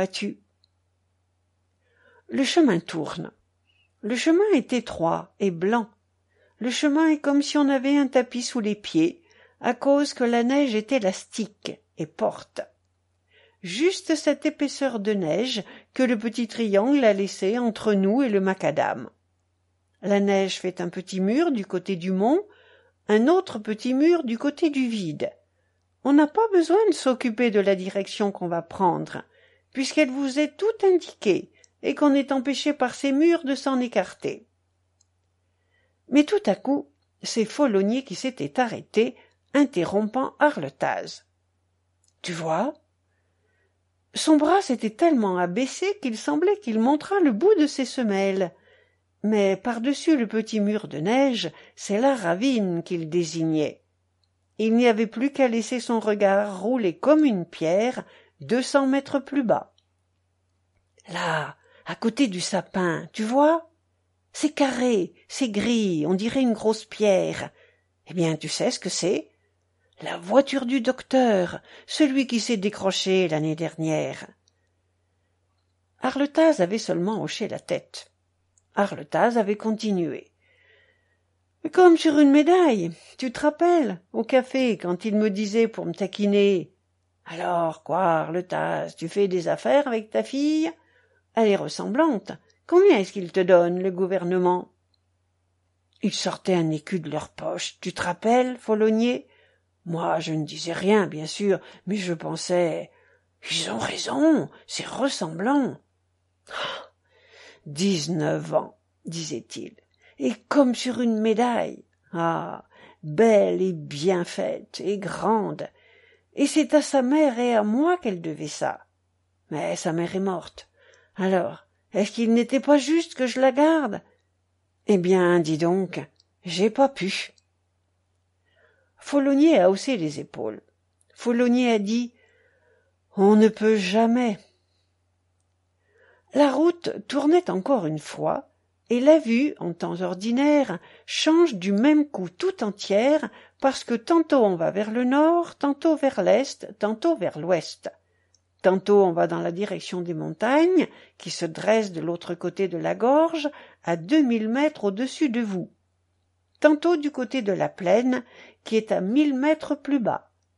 Le chemin tourne. Le chemin est étroit et blanc. Le chemin est comme si on avait un tapis sous les pieds, à cause que la neige est élastique et porte. Juste cette épaisseur de neige que le petit triangle a laissé entre nous et le macadam. La neige fait un petit mur du côté du mont, un autre petit mur du côté du vide. On n'a pas besoin de s'occuper de la direction qu'on va prendre, puisqu'elle vous est tout indiquée et qu'on est empêché par ces murs de s'en écarter. Mais tout à coup, c'est Follonier qui s'était arrêté, interrompant Arletaz. « Tu vois ?» Son bras s'était tellement abaissé qu'il semblait qu'il montrât le bout de ses semelles. Mais par-dessus le petit mur de neige, c'est la ravine qu'il désignait. Il n'y avait plus qu'à laisser son regard rouler comme une pierre deux cents mètres plus bas. Là, à côté du sapin, tu vois? C'est carré, c'est gris, on dirait une grosse pierre. Eh bien, tu sais ce que c'est? La voiture du docteur, celui qui s'est décroché l'année dernière. Arletaz avait seulement hoché la tête. Arletaz avait continué. Comme sur une médaille, tu te rappelles, au café, quand il me disait pour me taquiner « Alors, quoi, Arletaz, tu fais des affaires avec ta fille? Elle est ressemblante. Combien est-ce qu'il te donne, le gouvernement ?» Ils sortaient un écu de leur poche, tu te rappelles, Follonier? Moi, je ne disais rien, bien sûr, mais je pensais « Ils ont raison, c'est ressemblant. » Dix-neuf ans, disait-il, et comme sur une médaille. Ah, belle et bien faite et grande. Et c'est à sa mère et à moi qu'elle devait ça. Mais sa mère est morte. Alors, est-ce qu'il n'était pas juste que je la garde? Eh bien, dis donc, j'ai pas pu. Follonier a haussé les épaules. Follonier a dit « On ne peut jamais ». La route tournait encore une fois, et la vue, en temps ordinaire, change du même coup tout entière, parce que tantôt on va vers le nord, tantôt vers l'est, tantôt vers l'ouest. Tantôt on va dans la direction des montagnes, qui se dressent de l'autre côté de la gorge, à deux mille mètres au-dessus de vous. Tantôt du côté de la plaine, qui est à mille mètres plus bas.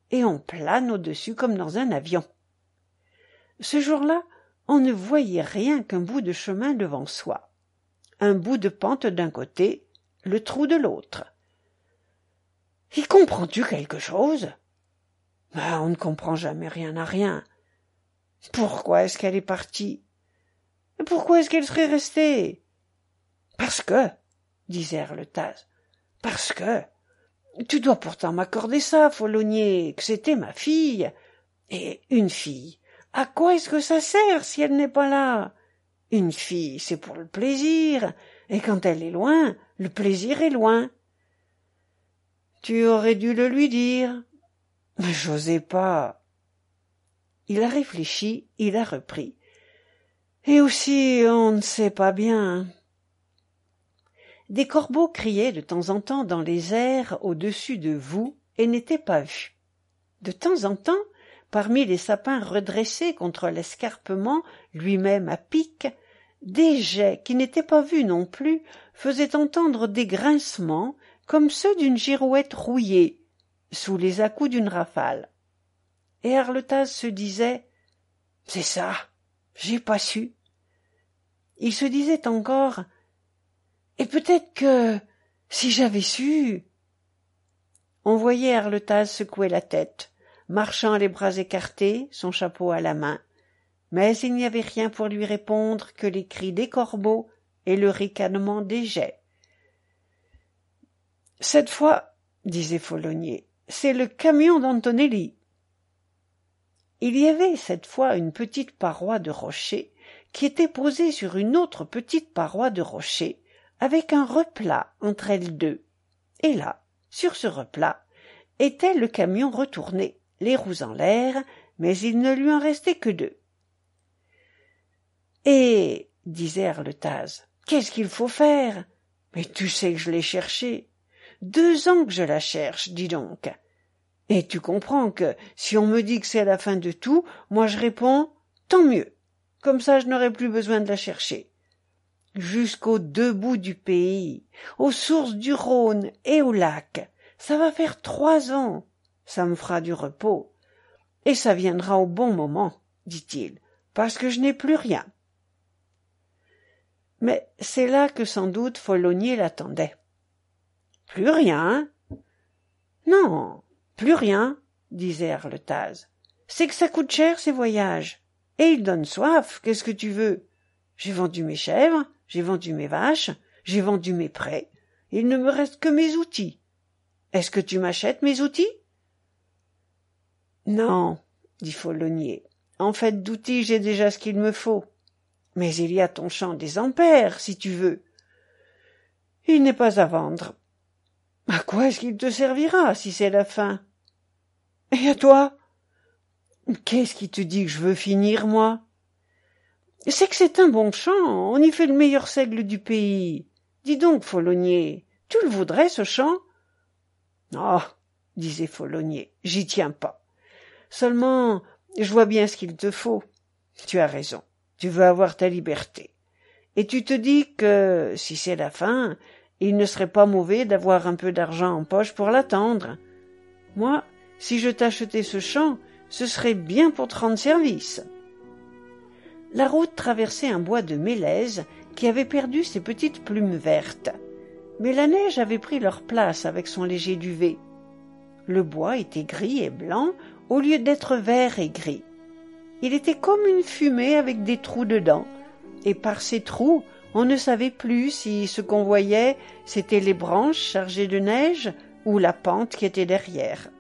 et on plane au-dessus comme dans un avion. Ce jour-là, on ne voyait rien qu'un bout de chemin devant soi, un bout de pente d'un côté, le trou de l'autre. « Y comprends-tu quelque chose ?»« Ben, on ne comprend jamais rien à rien. Pourquoi est-ce qu'elle est partie ? Pourquoi est-ce qu'elle serait restée ? » ?»« Parce que, » disait Arletaz, « parce que, tu dois pourtant m'accorder ça, Follonier, que c'était ma fille. Et une fille, à quoi est-ce que ça sert si elle n'est pas là ? Une fille, c'est pour le plaisir, et quand elle est loin, le plaisir est loin. » « Tu aurais dû le lui dire. »« Mais j'osais pas. » Il a réfléchi, il a repris. « Et aussi, on ne sait pas bien. » Des corbeaux criaient de temps en temps dans les airs au-dessus de vous et n'étaient pas vus. De temps en temps, parmi les sapins redressés contre l'escarpement, lui-même à pic, des jets qui n'étaient pas vus non plus faisaient entendre des grincements comme ceux d'une girouette rouillée, sous les à-coups d'une rafale. Et Arletaz se disait « C'est ça, j'ai pas su. » Il se disait encore « Et peut-être que, si j'avais su… » On voyait Arletaz secouer la tête, marchant les bras écartés, son chapeau à la main, mais il n'y avait rien pour lui répondre que les cris des corbeaux et le ricanement des jets. « Cette fois, » disait Follonier, « c'est le camion d'Antonelli. » Il y avait cette fois une petite paroi de rocher qui était posée sur une autre petite paroi de rocher, avec un replat entre elles deux. Et là, sur ce replat, était le camion retourné, les roues en l'air, mais il ne lui en restait que deux. « Et, disait Arletaz, qu'est-ce qu'il faut faire ? Mais tu sais que je l'ai cherchée. Deux ans que je la cherche, dis donc. Et tu comprends que, si on me dit que c'est la fin de tout, moi je réponds, tant mieux. Comme ça je n'aurai plus besoin de la chercher. Jusqu'aux deux bouts du pays, aux sources du Rhône et au lac, ça va faire trois ans. Ça me fera du repos. Et ça viendra au bon moment, dit-il, parce que je n'ai plus rien. Mais c'est là que sans doute Follonier l'attendait. Plus rien ? Non, plus rien, disait Arletaz. C'est que ça coûte cher ces voyages. Et ils donnent soif, qu'est-ce que tu veux ? J'ai vendu mes chèvres, j'ai vendu mes vaches, j'ai vendu mes prés. Il ne me reste que mes outils. Est-ce que tu m'achètes mes outils ? Non, dit Follonier. En fait d'outils, j'ai déjà ce qu'il me faut. Mais il y a ton champ des ampères, si tu veux. Il n'est pas à vendre. À quoi est-ce qu'il te servira, si c'est la fin ? Et à toi ? Qu'est-ce qui te dit que je veux finir, moi ? C'est que c'est un bon champ, on y fait le meilleur seigle du pays. Dis donc, Follonier, tu le voudrais, ce champ ? Oh, disait Follonier, j'y tiens pas. Seulement, je vois bien ce qu'il te faut. Tu as raison, tu veux avoir ta liberté. Et tu te dis que, si c'est la fin, il ne serait pas mauvais d'avoir un peu d'argent en poche pour l'attendre. Moi, si je t'achetais ce champ, ce serait bien pour te rendre service. La route traversait un bois de mélèze qui avait perdu ses petites plumes vertes. Mais la neige avait pris leur place avec son léger duvet. Le bois était gris et blanc au lieu d'être vert et gris. Il était comme une fumée avec des trous dedans, et par ces trous, on ne savait plus si ce qu'on voyait, c'était les branches chargées de neige ou la pente qui était derrière.